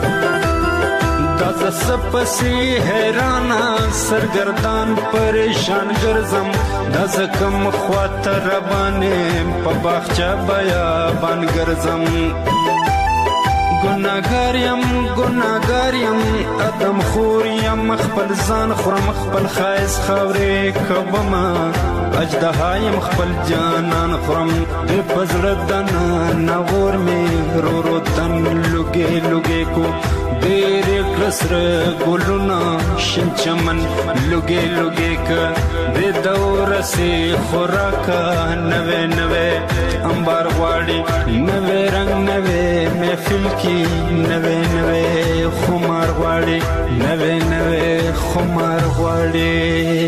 داز سپسی حیرانا سرگردان پریشان گرزم داز کم خوات ربانیم پا باخچا بیابان گرزم گناگاریم گناگاریم ادم خوریم خپل ځان خورم خپل خایس خاورې کوما اجدهایم خپل جانان خورم د پزړه دنا نور می رو رو تن لګې لګې کو ډېر کسر ګلونا شین چمن لګې لګې ک د دور سي خوراکا نوې نوې انبار غواړي نوې رنگ نوې محفل کې نوې نوې خمار غواړي نوې نوې خمار غواړي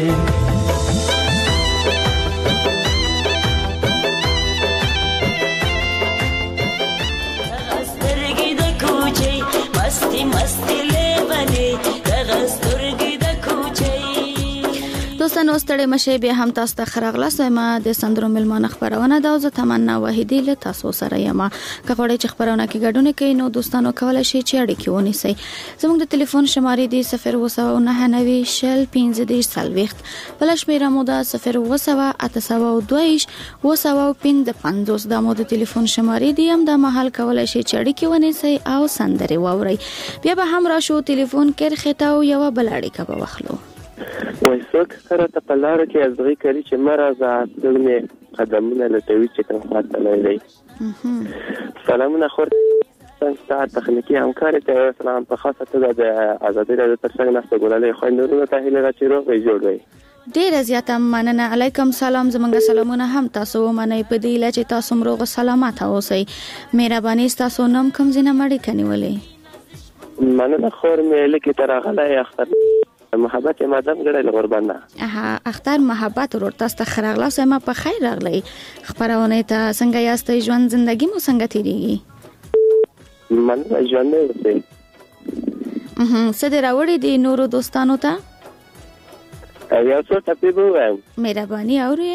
دوستانو ستړي مشه بیا هم تاسو ته خراغله سمه د سندرو ملمانه خبرونه دا زه تمنا واحدی له تاسو سره یم که غواړئ چې خبرونه کې ګډون کړئ نو دوستانو کولای شئ چې اړیکې ونیسئ زموږ د ټلیفون شمارې دی صفر اووه نهه نوي شل پنځه دېرش څلوېښت بله شمېره مو ده صفر اووه اته سوه دوه ویشت اووه سوه پنځه پنځوس دا مو د ټلیفون شمارې دي همدا مهال کولای شئ چې اړیکې ونیسئ او سندرې واورئ بیا به هم راشو ټلیفون کرښې ته او یوه بله اړیکه به واخلو وای څوک سره ته په لاره کې ازغي کوي چې مرزه دلمه قدمونه لټوي چې کوم خاطر لري سلامونه خور څنګه تخنیکی همکاري ته سلام په خاصه توګه د ازادي راډیو ترڅنګ نسته ګولالي خوندورو ته هیله راچې روغ جوړ وي ډیر زیاته مننه علیکم سلام زمونږ سلامونه هم تاسو ومنئ په دې لاره چې تاسو روغ سلامت اوسئ مهرباني تاسو نوم کوم ځینه مړی کنيولې مننه خور مې لکه ترغله اختر محبت مادام ګړې قربانه اها اختر محبت ورور تاسو ته خراغله سم په خیر راغلی خبرونه ته څنګه یاستئ ژوند زندگی مو څنګه تیریږي من ژوند نه وسی اها څه دراوړې دي نورو دوستانو ته یو څه ټپی ووایم مهرباني اورئ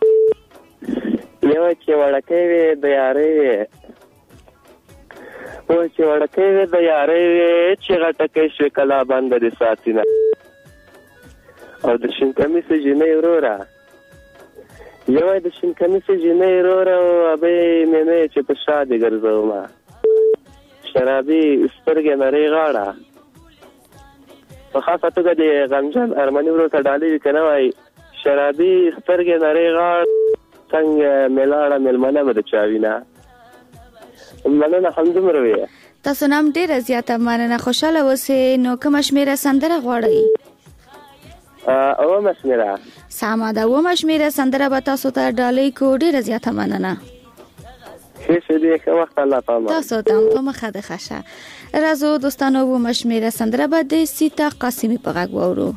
یو چې وړکې وي د یارې او چې وړکې وي د یارې چې غټکې شي کلا باندې د ساتینه او د شین کمیس جنې وروره یو د شین کمیس جنې وروره او ابي مې چې په شاده ګرځوم شرابي سترګې نری غاړه په خاصه توګه د غمجن ارمني ورته ډالې کنه وای شرابي سترګې نری غاړه څنګه ملاړه ملمنه بده چاوینا مننه همدومره وي تاسو نام ډیر زیاته مننه خوشاله اوسئ نو کوم شمیره سندره غواړئ او مشمیره سمه ده اومه شمیره سندره به تاسو ته ډالۍ کو ډیره زیاته مننه ښه شه دې ښه وخت الله پامان تاسو ته هم په مخه د خشه راځو دوستانو اومه شمیره سندره به د سیتا قاسمی په غږ واورو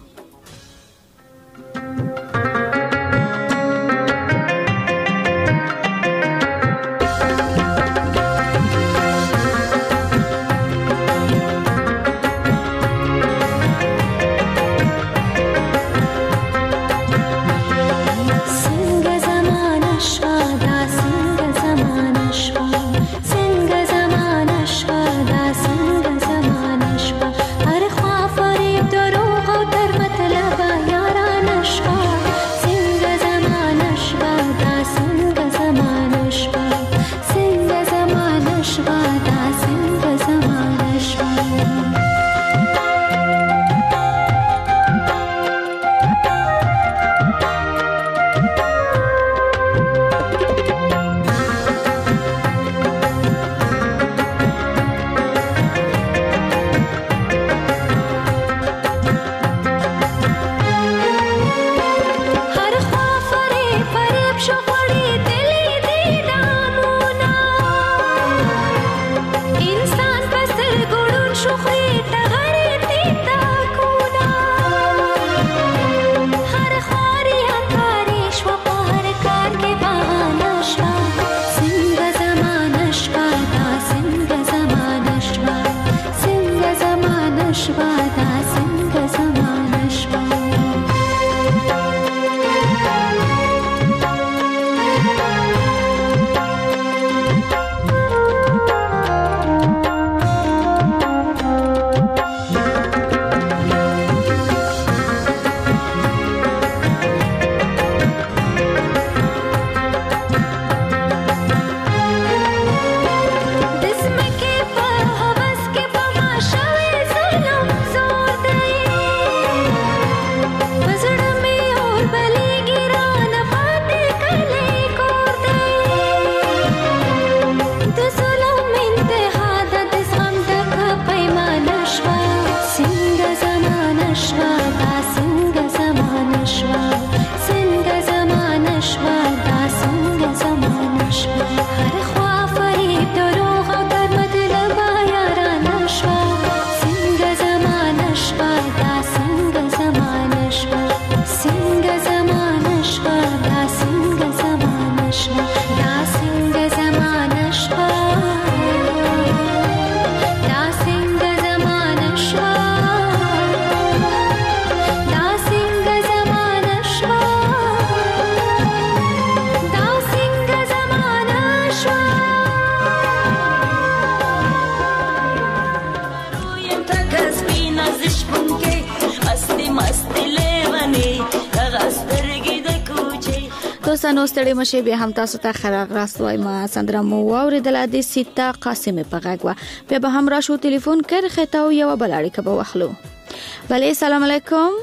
دوستانو ستړي مشه بیا هم تاسو ته خراغ راست وایم سندره مو واوریدله د سیتا قاسمی په غږ وا بیا به هم راشو ټلیفون کړ خطاو یو بلاړی کبه واخلو بله سلام علیکم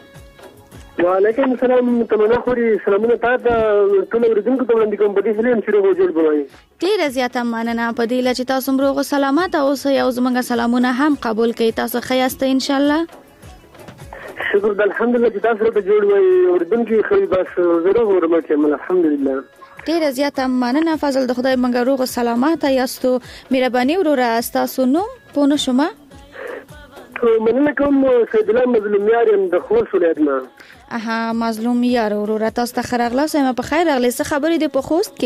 وعلیکم السلام تمنا خوري سلامونه تاسو ټول ورځونکو ته وړاندې کوم په دې هلیم چې جوړ بوي ډیره زیاته مننه په دې لچ تاسو مروغه سلامات او یو زمونږ سلامونه هم قبول کړئ تاسو خیاسته ان شاء الله شکر الحمدلله چې تاسو ته جوړ وای ورځونکو خو بس زه ورم چې الحمدلله ډیره زیاته مننه فضل د خدای منګه روغ سلامات یاستو مهرباني وروره تاسو نو پونه شما مننه کوم سید الله مظلوم یارم د خوست ولایت نه اها مظلوم یار وروره تاسو ته خرغلا سم په خیر اغلی څه خبرې د په خوست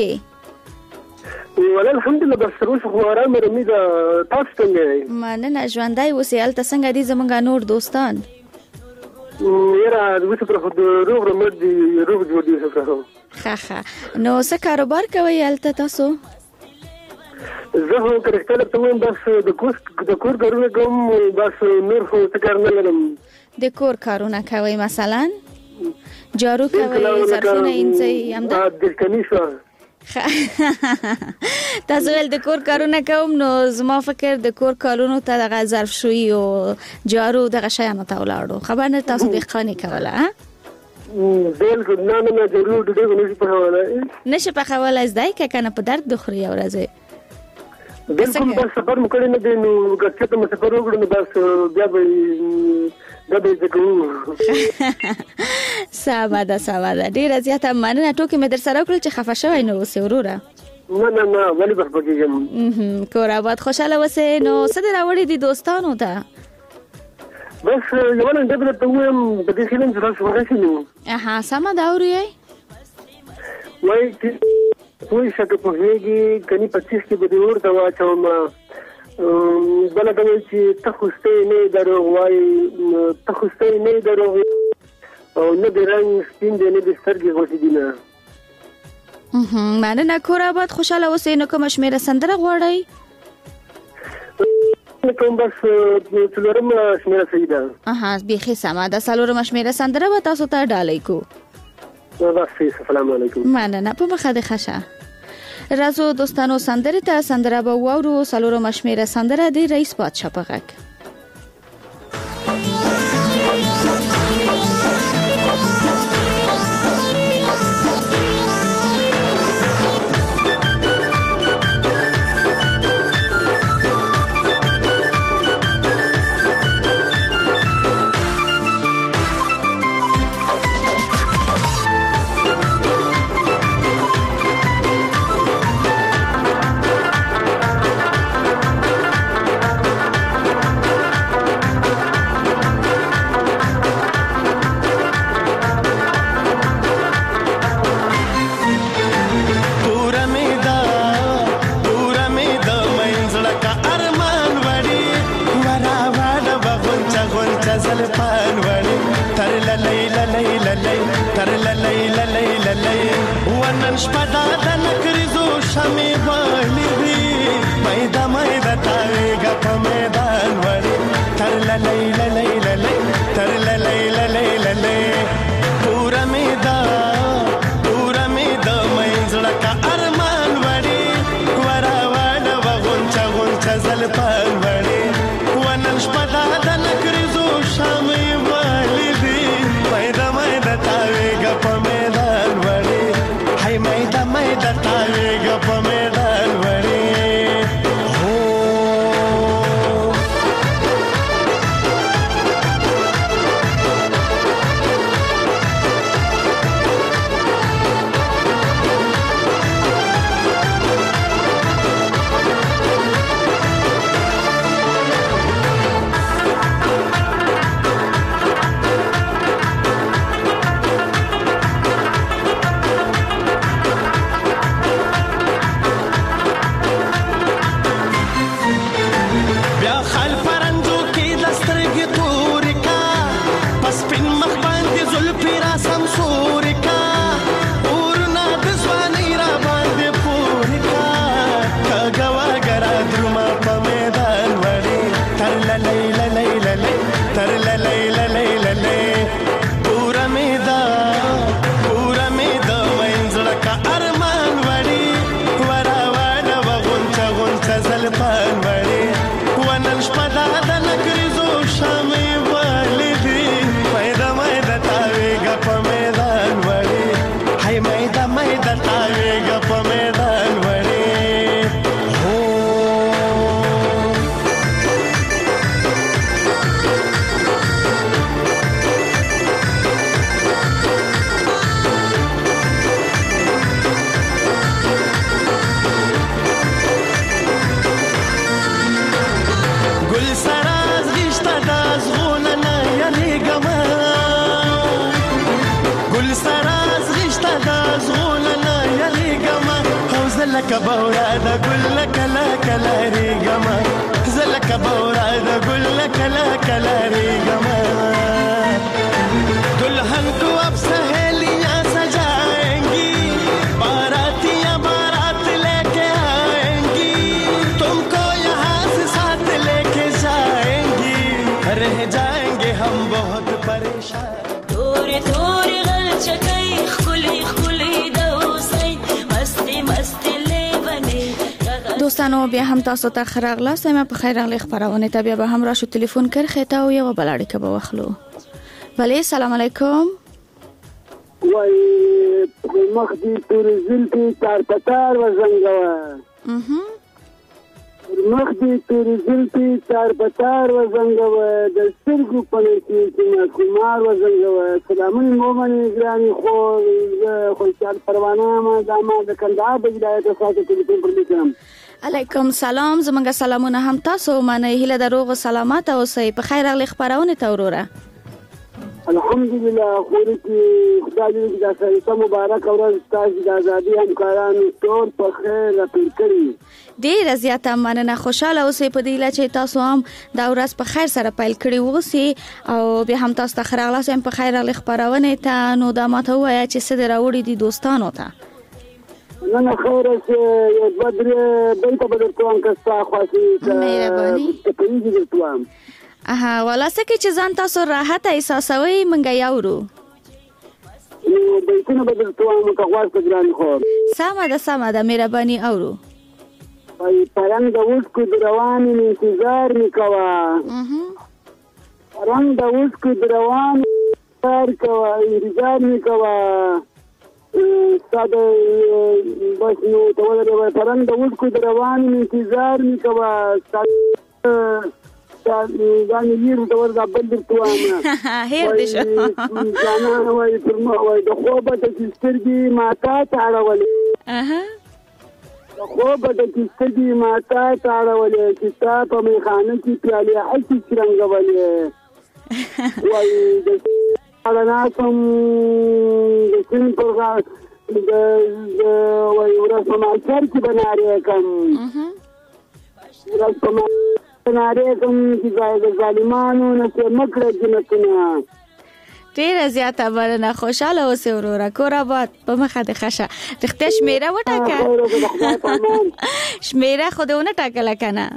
کې ولا الحمدلله بس روز خو آرام رمید تاسو څنګه مننه ژوندای وسیل ته څنګه دي زمونږ نور دوستان یرا د وڅ پر خو د روغ رمد دی روغ جوړ دی څه ها ها نو څه کاروبار کوي الته تاسو زه هو کرکټل ته وم بس د کوس د کور کارونه کوم بس نور خو څه کار نه لرم د کور کارونه کوي مثلا جارو کوي ظرفونه انځي همدا د کنيشو تاسو ول د کور کارونه کوم نو زما فکر د کور کارونو ته دغه ظرف شوي او جارو دغه شیانو ته ولاړو خبر نه تاسو د خاني کوله ها دل کو نه نه جارو د دې نشي په حواله نشي په حواله زدای ک کنه په درد دخري او راځي بالکل بس سفر مکړې نه دی نو ګټه ته سفر وکړو بس بیا به دا به زه کوو. سمه ده سمه ده، ډېره زیاته مننه. ټوکې مې در سره وکړل چې خفه شوی نه اوسې وروره. نه نه نه ولې به خفه کېږم. کور آباد خوشحاله اوسې. نو څه دې راوړي دي دوستانو ته؟ بس یوه لنډه به درته ووایم په دې فلم چې تاسو خوښ شوي. اها سمه ده اورئ. وایي چې پوه شه که پوهېږي کني پچیس کې به دې ورته واچوم. بله ته وایي چې ته خوستی نه یې دروغ وایي، ته خوستی نه یې دروغ او نه دې رنګ سپین دی نه دې سترګې غوټې دي نه. مننه. کور آباد خوشحاله اوسئ. نو کومه شمېره سندره غواړئ؟ کوم بس څلورمه شمېره صحیح ده. اها بیخي سمه ده. څلورمه شمېره سندره به تاسو ته ډالۍ کو. بس السلام علیکم. مننه. په مخه دې ښه شه. راځو دوستانو سندرې ته. سندره به واورو. څلورمه شمېره سندره د رئیس بادشاه په غږ. زلك بوراد اقول لك لا كلا ريقما زلك بوراد اقول لك لا كلا ريقما दुल्हन को अब सहेलियां सजाएंगी बारातियां बारात लेके आएंगी तुमको यहाँ से साथ लेके जाएंगी रह जाएंगे हम बहुत परेशान थोड़े थोड़े गलचकई खुली खुली दोसई मस्ती मस्ती ले बने دوستانو بیا هم تاسو ته خراغله سم په خیر راغلی خبرونه ته بیا به هم راشو ټلیفون کړ خته او یو بلاړی کې به واخلو بله سلام علیکم وای مخدي تورزل کې کار پتار وزنګوا اها مخ دې تورې زلفې تار په تار وزنګوه د سترګو په نښې چې ماشومان وزنګوه. سلامونه مو منې ګرانې خور، زه خوشحال پروانه یم، دا ما د کندهار د ولایت څخه ټلیفون پر لیکم. علیکم سلام، زمونږ سلامونه هم تاسو منئ. هیله د روغ سلامت اوسئ. په خیر راغلی خپرونې ته وروره. الحمدلله خوري کې خدای دې د سړیتوب مبارک ورځ ستاسو د ازادي همکارانو ټول په خیر راپیر کړي. ډېره زیاته مننه. خوشحاله اوسئ په دې هیله چې تاسو هم دا ورځ په خیر سره پیل کړې اوسئ او بیا هم تاسو ته ښه راغلاست هم په خیر راغلې خپرونې ته. نو دا ماته ووایه چې څه دې راوړي دي دوستانو ته؟ نه نه خیر چې یو دوه درې بیته به درته وایم که ستا خوښي مهرباني که پوهېږي درته وایم. اها والا څه کې چې ځان تاسو راحت احساسوئ موږ یاورو. نو بیتونه به درته وایم که غواړې ګرانې خور. سمه ده سمه ده مهرباني اورو. وایي پرنګ د اوښکو د روانې انتظار مې کوه، پرنګ د اوښکو د روانې انتظار کوه انتظار مې کوه ستا د بس نو ته ودرېږه. پرنګ د اوښکو د روانې انتظار مې کوه ستا دا مې لیر ته ورځه بل درته وایم. هېر دې شو. جانانه وایي پر ما وایي د خوبه ډکې سترګې ما تا ته اړولې، د خوبه ډکې سترګې ما تا ته اړولې چې ستا په میخانه کې پیالې هسې شرنګولې. وایي د اړه ناستم د سیند پر غاړه د وایي ورځ په مالچر کې به نارې کړم، ورځ په نارې کوم چې د ظالمانو نه چې مه کړه جنتونه. ډېره زیاته مننه. خوشحاله اوسئ وروره. کور آباد په مخه دې ښه شه. رښتیا شمېره وټاکه؟ شمېره خو دې ونه ټاکله که نه؟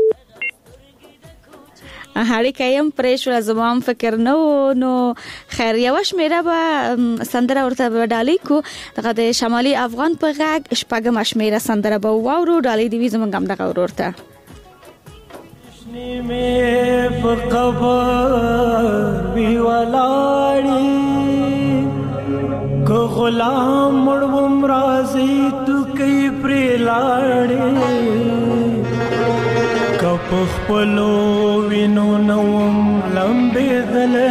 اړیکه یې هم پرې شوله، زما هم فکر نه و. نو خیر یوه شمېره به سندره ورته به ډالۍ کړو. دغه د شمالي افغان په غږ شپږمه شمېره سندره به واورو. ډالۍ دې وي زموږ هم دغه ورور ته. में पर कबर भी वलाड़ी को गुलाम मुड़वम राजी तू कई प्रिलाड़ी कप खपलो विनो नवम लंबे दले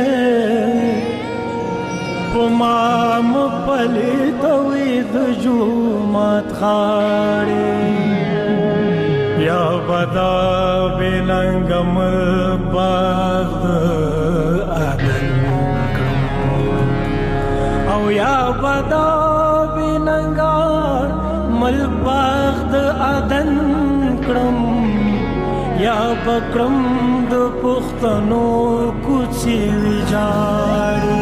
पमाम पले तवीद जुमात खाड़ी या बदा बिनंगम बाग आदन او या बदा बिनंगार मल बाग आदन क्रम या बक्रम द पुख्तनो कुछी विजारी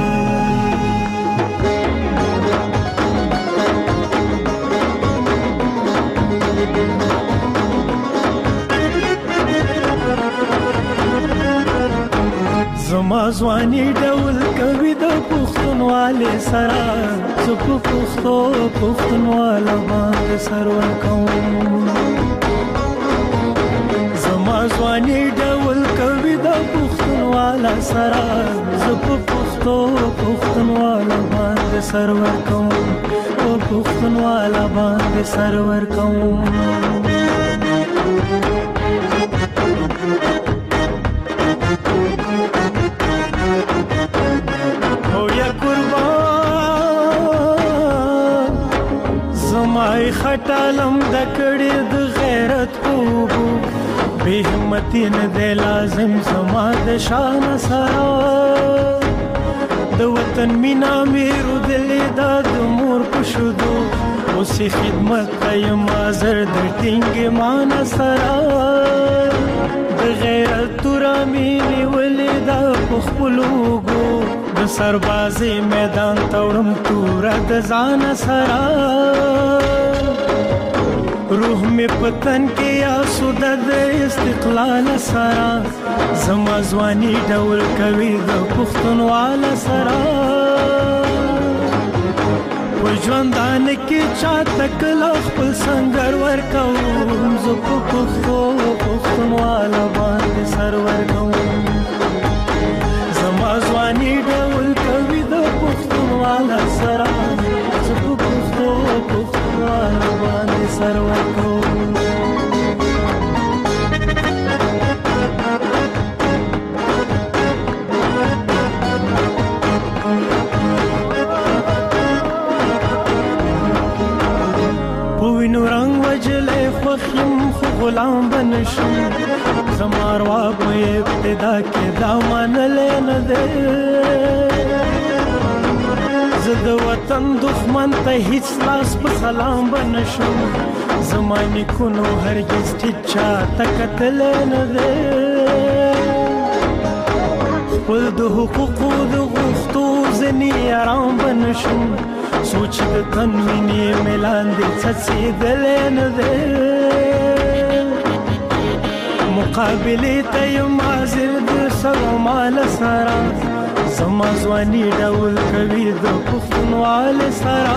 زما ځواني ډول کوي د پښتونوالې سره زه په پښتو پښتونواله باندې سر ورکوم زما ځواني ډول کوي د پښتونواله سره زه په پښتو پښتونواله باندې سر ورکوم په پښتونواله باندې سر ورکوم خټالم د کړي د غیرت خوبو به همت نه د لازم زما د شان سره د وطن مینا میرو دل د مور پښودو او سي خدمت ایم حاضر د ټینګ مان سره د غیرت تر مینه ولید په خپلوګو د سربازي میدان تورم تور د ځان سره روح می پتن کې یا سود د استقلال سره زما ځواني ډول کوي د پښتونواله سره په ژوندان کې چا تکل خپل سنگر ورکوم زه په پښتو پښتونواله باندې سر ورکوم زما ځواني ډول کوي د پښتونواله سره زه په پښتو پښتونواله باندې سر ورکوم وینو رنگ وجلې خوخیم خو غلام بنشم زمار واغوي ابتدا کې دا منلې نه ده زه د وطن دښمن ته هیڅ لاس په سلام بنشم زماني کونو هرگز ټچا تکتل نه ده ول د حقوقو د غوښتو زنی آرام بنشم سوچ د تنوینې ملان دې څڅېدل نه ده مقابله ته یم حاضر د سره مال سره زما ځواني ډول کوي د پښتونوال سره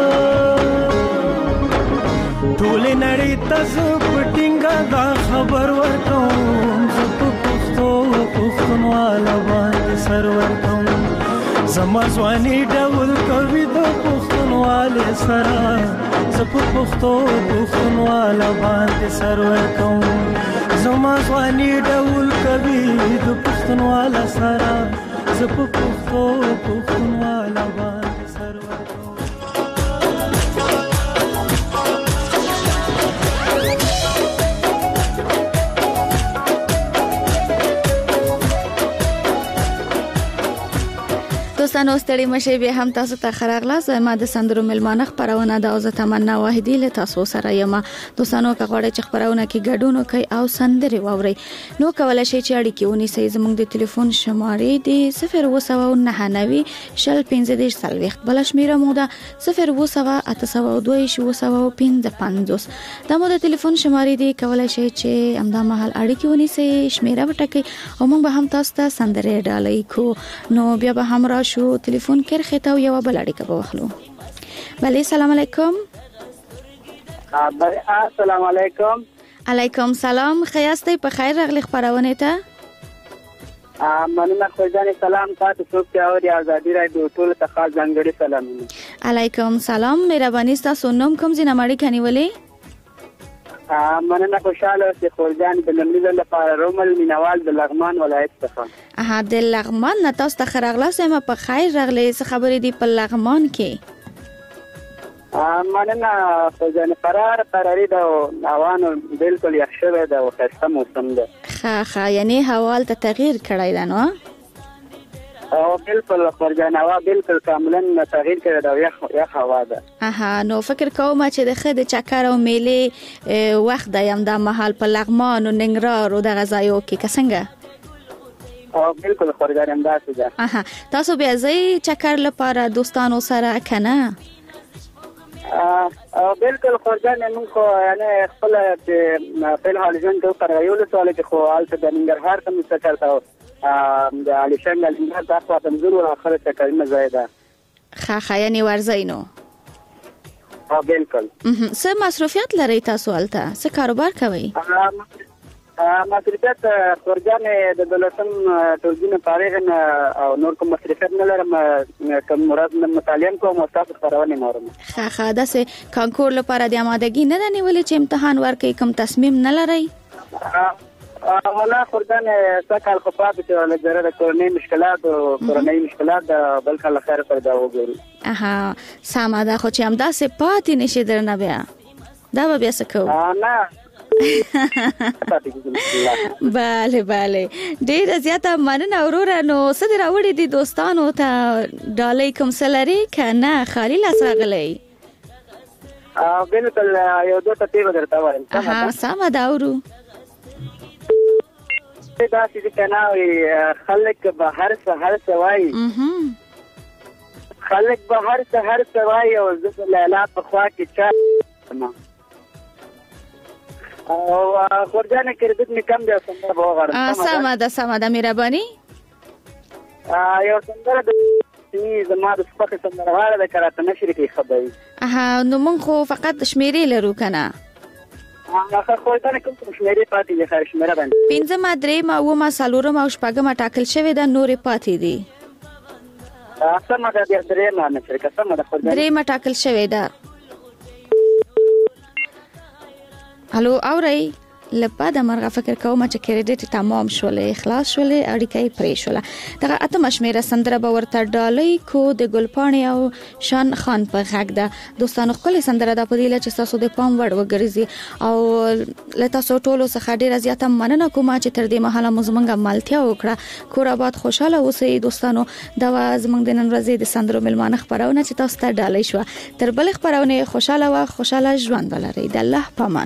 ټول نړۍ ته زه پټینګه دا خبر ورکوم زه په پښتو پښتونوال باندې سر ورکوم زما ځواني ډول کوي د پښتونوال سره زه په پښتو پښتونوال باندې سر ورکوم زما ځواني ډول کوي د پښتونوال سره زه په پښتو پښتونوال باندې سر ورکوم دوستانو ستړي مشه به هم تاسو ته خراغلا زما د سندرو ملمانه خبرونه د اوزه تمنا واحدی له تاسو سره یم دوستانو که غواړئ چې خبرونه کې ګډون کوي او سندري واوري نو کولای شئ چې اړیکې ونیسئ زموږ د ټلیفون شمارې د صفر اووه سوه نهه نوي شل پنځه دېرش څلوېښت بل شمیره مو ده صفر اووه سوه اته سوه دوه اووه سوه پنځه پنځوس دا مو د ټلیفون شمارې دي کولای شئ چې همدا مهال اړیکې ونیسئ شمیره وټکئ او موږ به هم تاسو ته سندري ډالۍ کو نو بیا به هم را شو تلیفون کې خته یو بل اړیکه به واخلو بله سلام علیکم السلام علیکم علیکم سلام خیاستئ په خیر راغلی خبرونه ته مننه خو ځان سلام تاسو څوک ته او د ازادي رادیو ټول ته خاص ځانګړي سلامونه علیکم سلام مهرباني تاسو نوم کوم ځای نه مړی کنيولې مننه خوشاله چې خورجان د لمړي ځل لپاره رومل مینوال د لغمان ولایت څخه اها د لغمان نه تاسو ته خراغله سم په خیر راغلی څه خبرې دی په لغمان کې مننه خورجان قرار قراری دا هوانو بالکل یخ شوی دا او خسته موسم ده ښه ښه یعنی حوال ته تغییر کړی دا نو او بالکل خورجان هوا بالکل کاملا تغییر کړی دا یخ یخ هوا ده اها نو فکر کوم چې د خد چکر او میلې وخت د یم د محل په لغمان او ننګرهار او د غزایو کې څنګه او بالکل خورجان انداسه ده اها تاسو بیا ځای چکر لپاره دوستانو سره کنه او بالکل خورجان موږ خو یعنی خپل په حال ژوند کې قرایول سوال کې خو حالت د ننګرهار ته مستقل تاو د علي شنګ لنګر تاسو ته منظور او اخر ته کلمه زیاده ښه ښه یعنی ورځینو او بالکل څه مصروفیت لري تاسو الته څه کاروبار کوي مصروفیت خورجان د دولتم ټولګي فارغ او نور کوم مصروفیت نه لرم کوم مراد مطالعه کوم او تاسو خبرونه مورم ښه ښه داسې کانکور لپاره د آمادګي نه نیولې چې امتحان ورکړي کوم تصمیم نه لري ولا خردان سکل خو پاتې چې له جره د کورنۍ مشکلات او کورنۍ مشکلات بل کله خیر پیدا وګوري اها ساده ده خو چې هم داسې پاتې نشي درنه بیا دا به بیا څه کوو نه bale bale ډیره زیاته مننه وروره نو څه دی راوړی دي دوستانو ته ډالۍ کوم سلري کنه خالی لاس راغلی ا بالکل یو دوه ټکی ودرته وایم ها سم دا ورو دا چې کنه خلک به هر څه هر څه وایي خلک به هر څه هر څه وایي او زه لاله په خوا کې چا او خورجانه کړه د کم دی څنګه به وغواړم سم ده سم ده مهرباني یو څنګه د زما د سپکه څنګه راغله د کراته نشری کې خبري اها نو مونږ خو فقط شمیرې لرو کنه هغه خو ته کوم شمیرې پاتې دي خیر شمیره باندې پنځه مادرې ما و ما سالورم او شپږم ټاکل شوی د نورې پاتې دي سم ده د درې ما نه شرکت سم ده خو درې ما ټاکل شوی ده الو اوري لپاره د مرغه فکر کوم چې کریډټ تمام شولې اخلاص شولې اړیکې پرې شوله دغه اتم شمیره سندره به ورته ډالۍ کو د ګلپاڼې او شان خان په غږ ده دوستانو خپل سندره د پدیله چې تاسو د پام وړ وګرځي او لته سو ټولو څخه ډیره زیاته مننه کوم چې تر دې مهاله مزمنګه مالتیا وکړه کور آباد خوشاله اوسئ دوستانو دا زمونږ د نن ورځې د سندرو ملمانه خبرونه چې تاسو ته ډالۍ شو تر بل خبرونه خوشاله او خوشاله ژوند ولرئ د الله پامان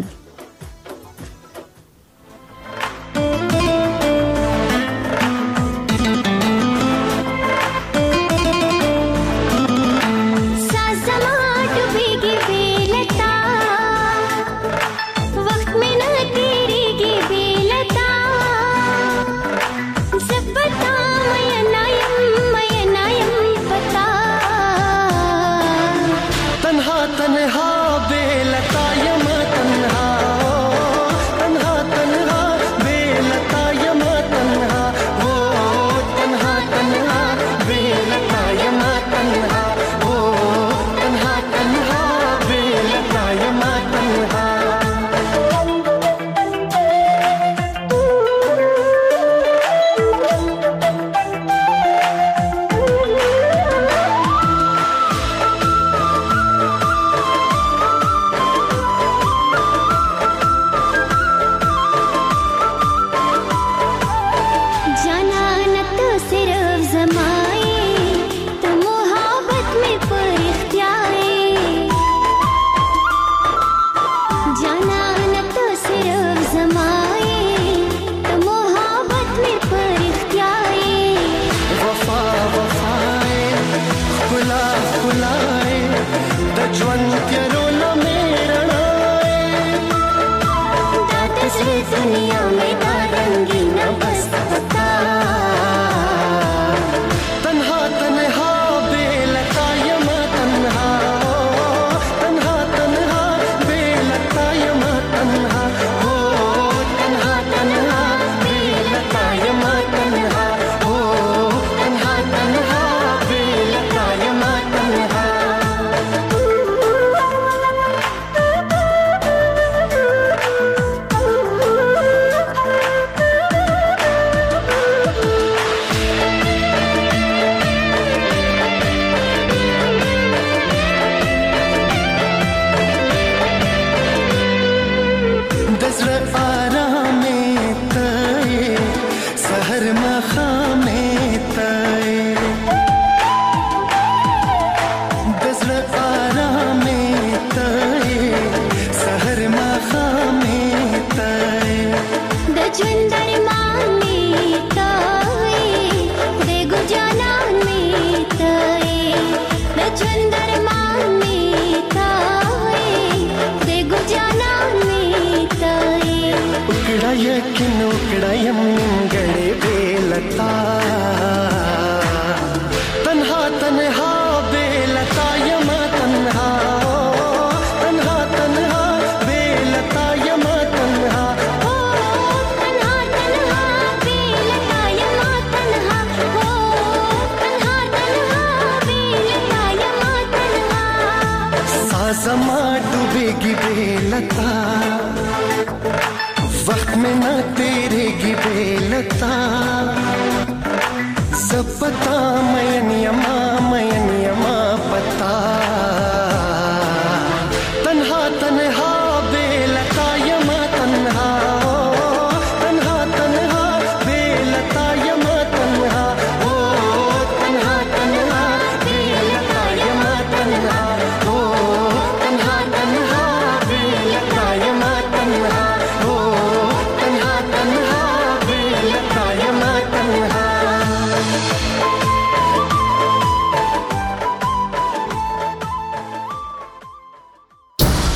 समा डूबेगी बेलता वक्त में ना तेरेगी बेलता सब पता मयन यमा मयन यमा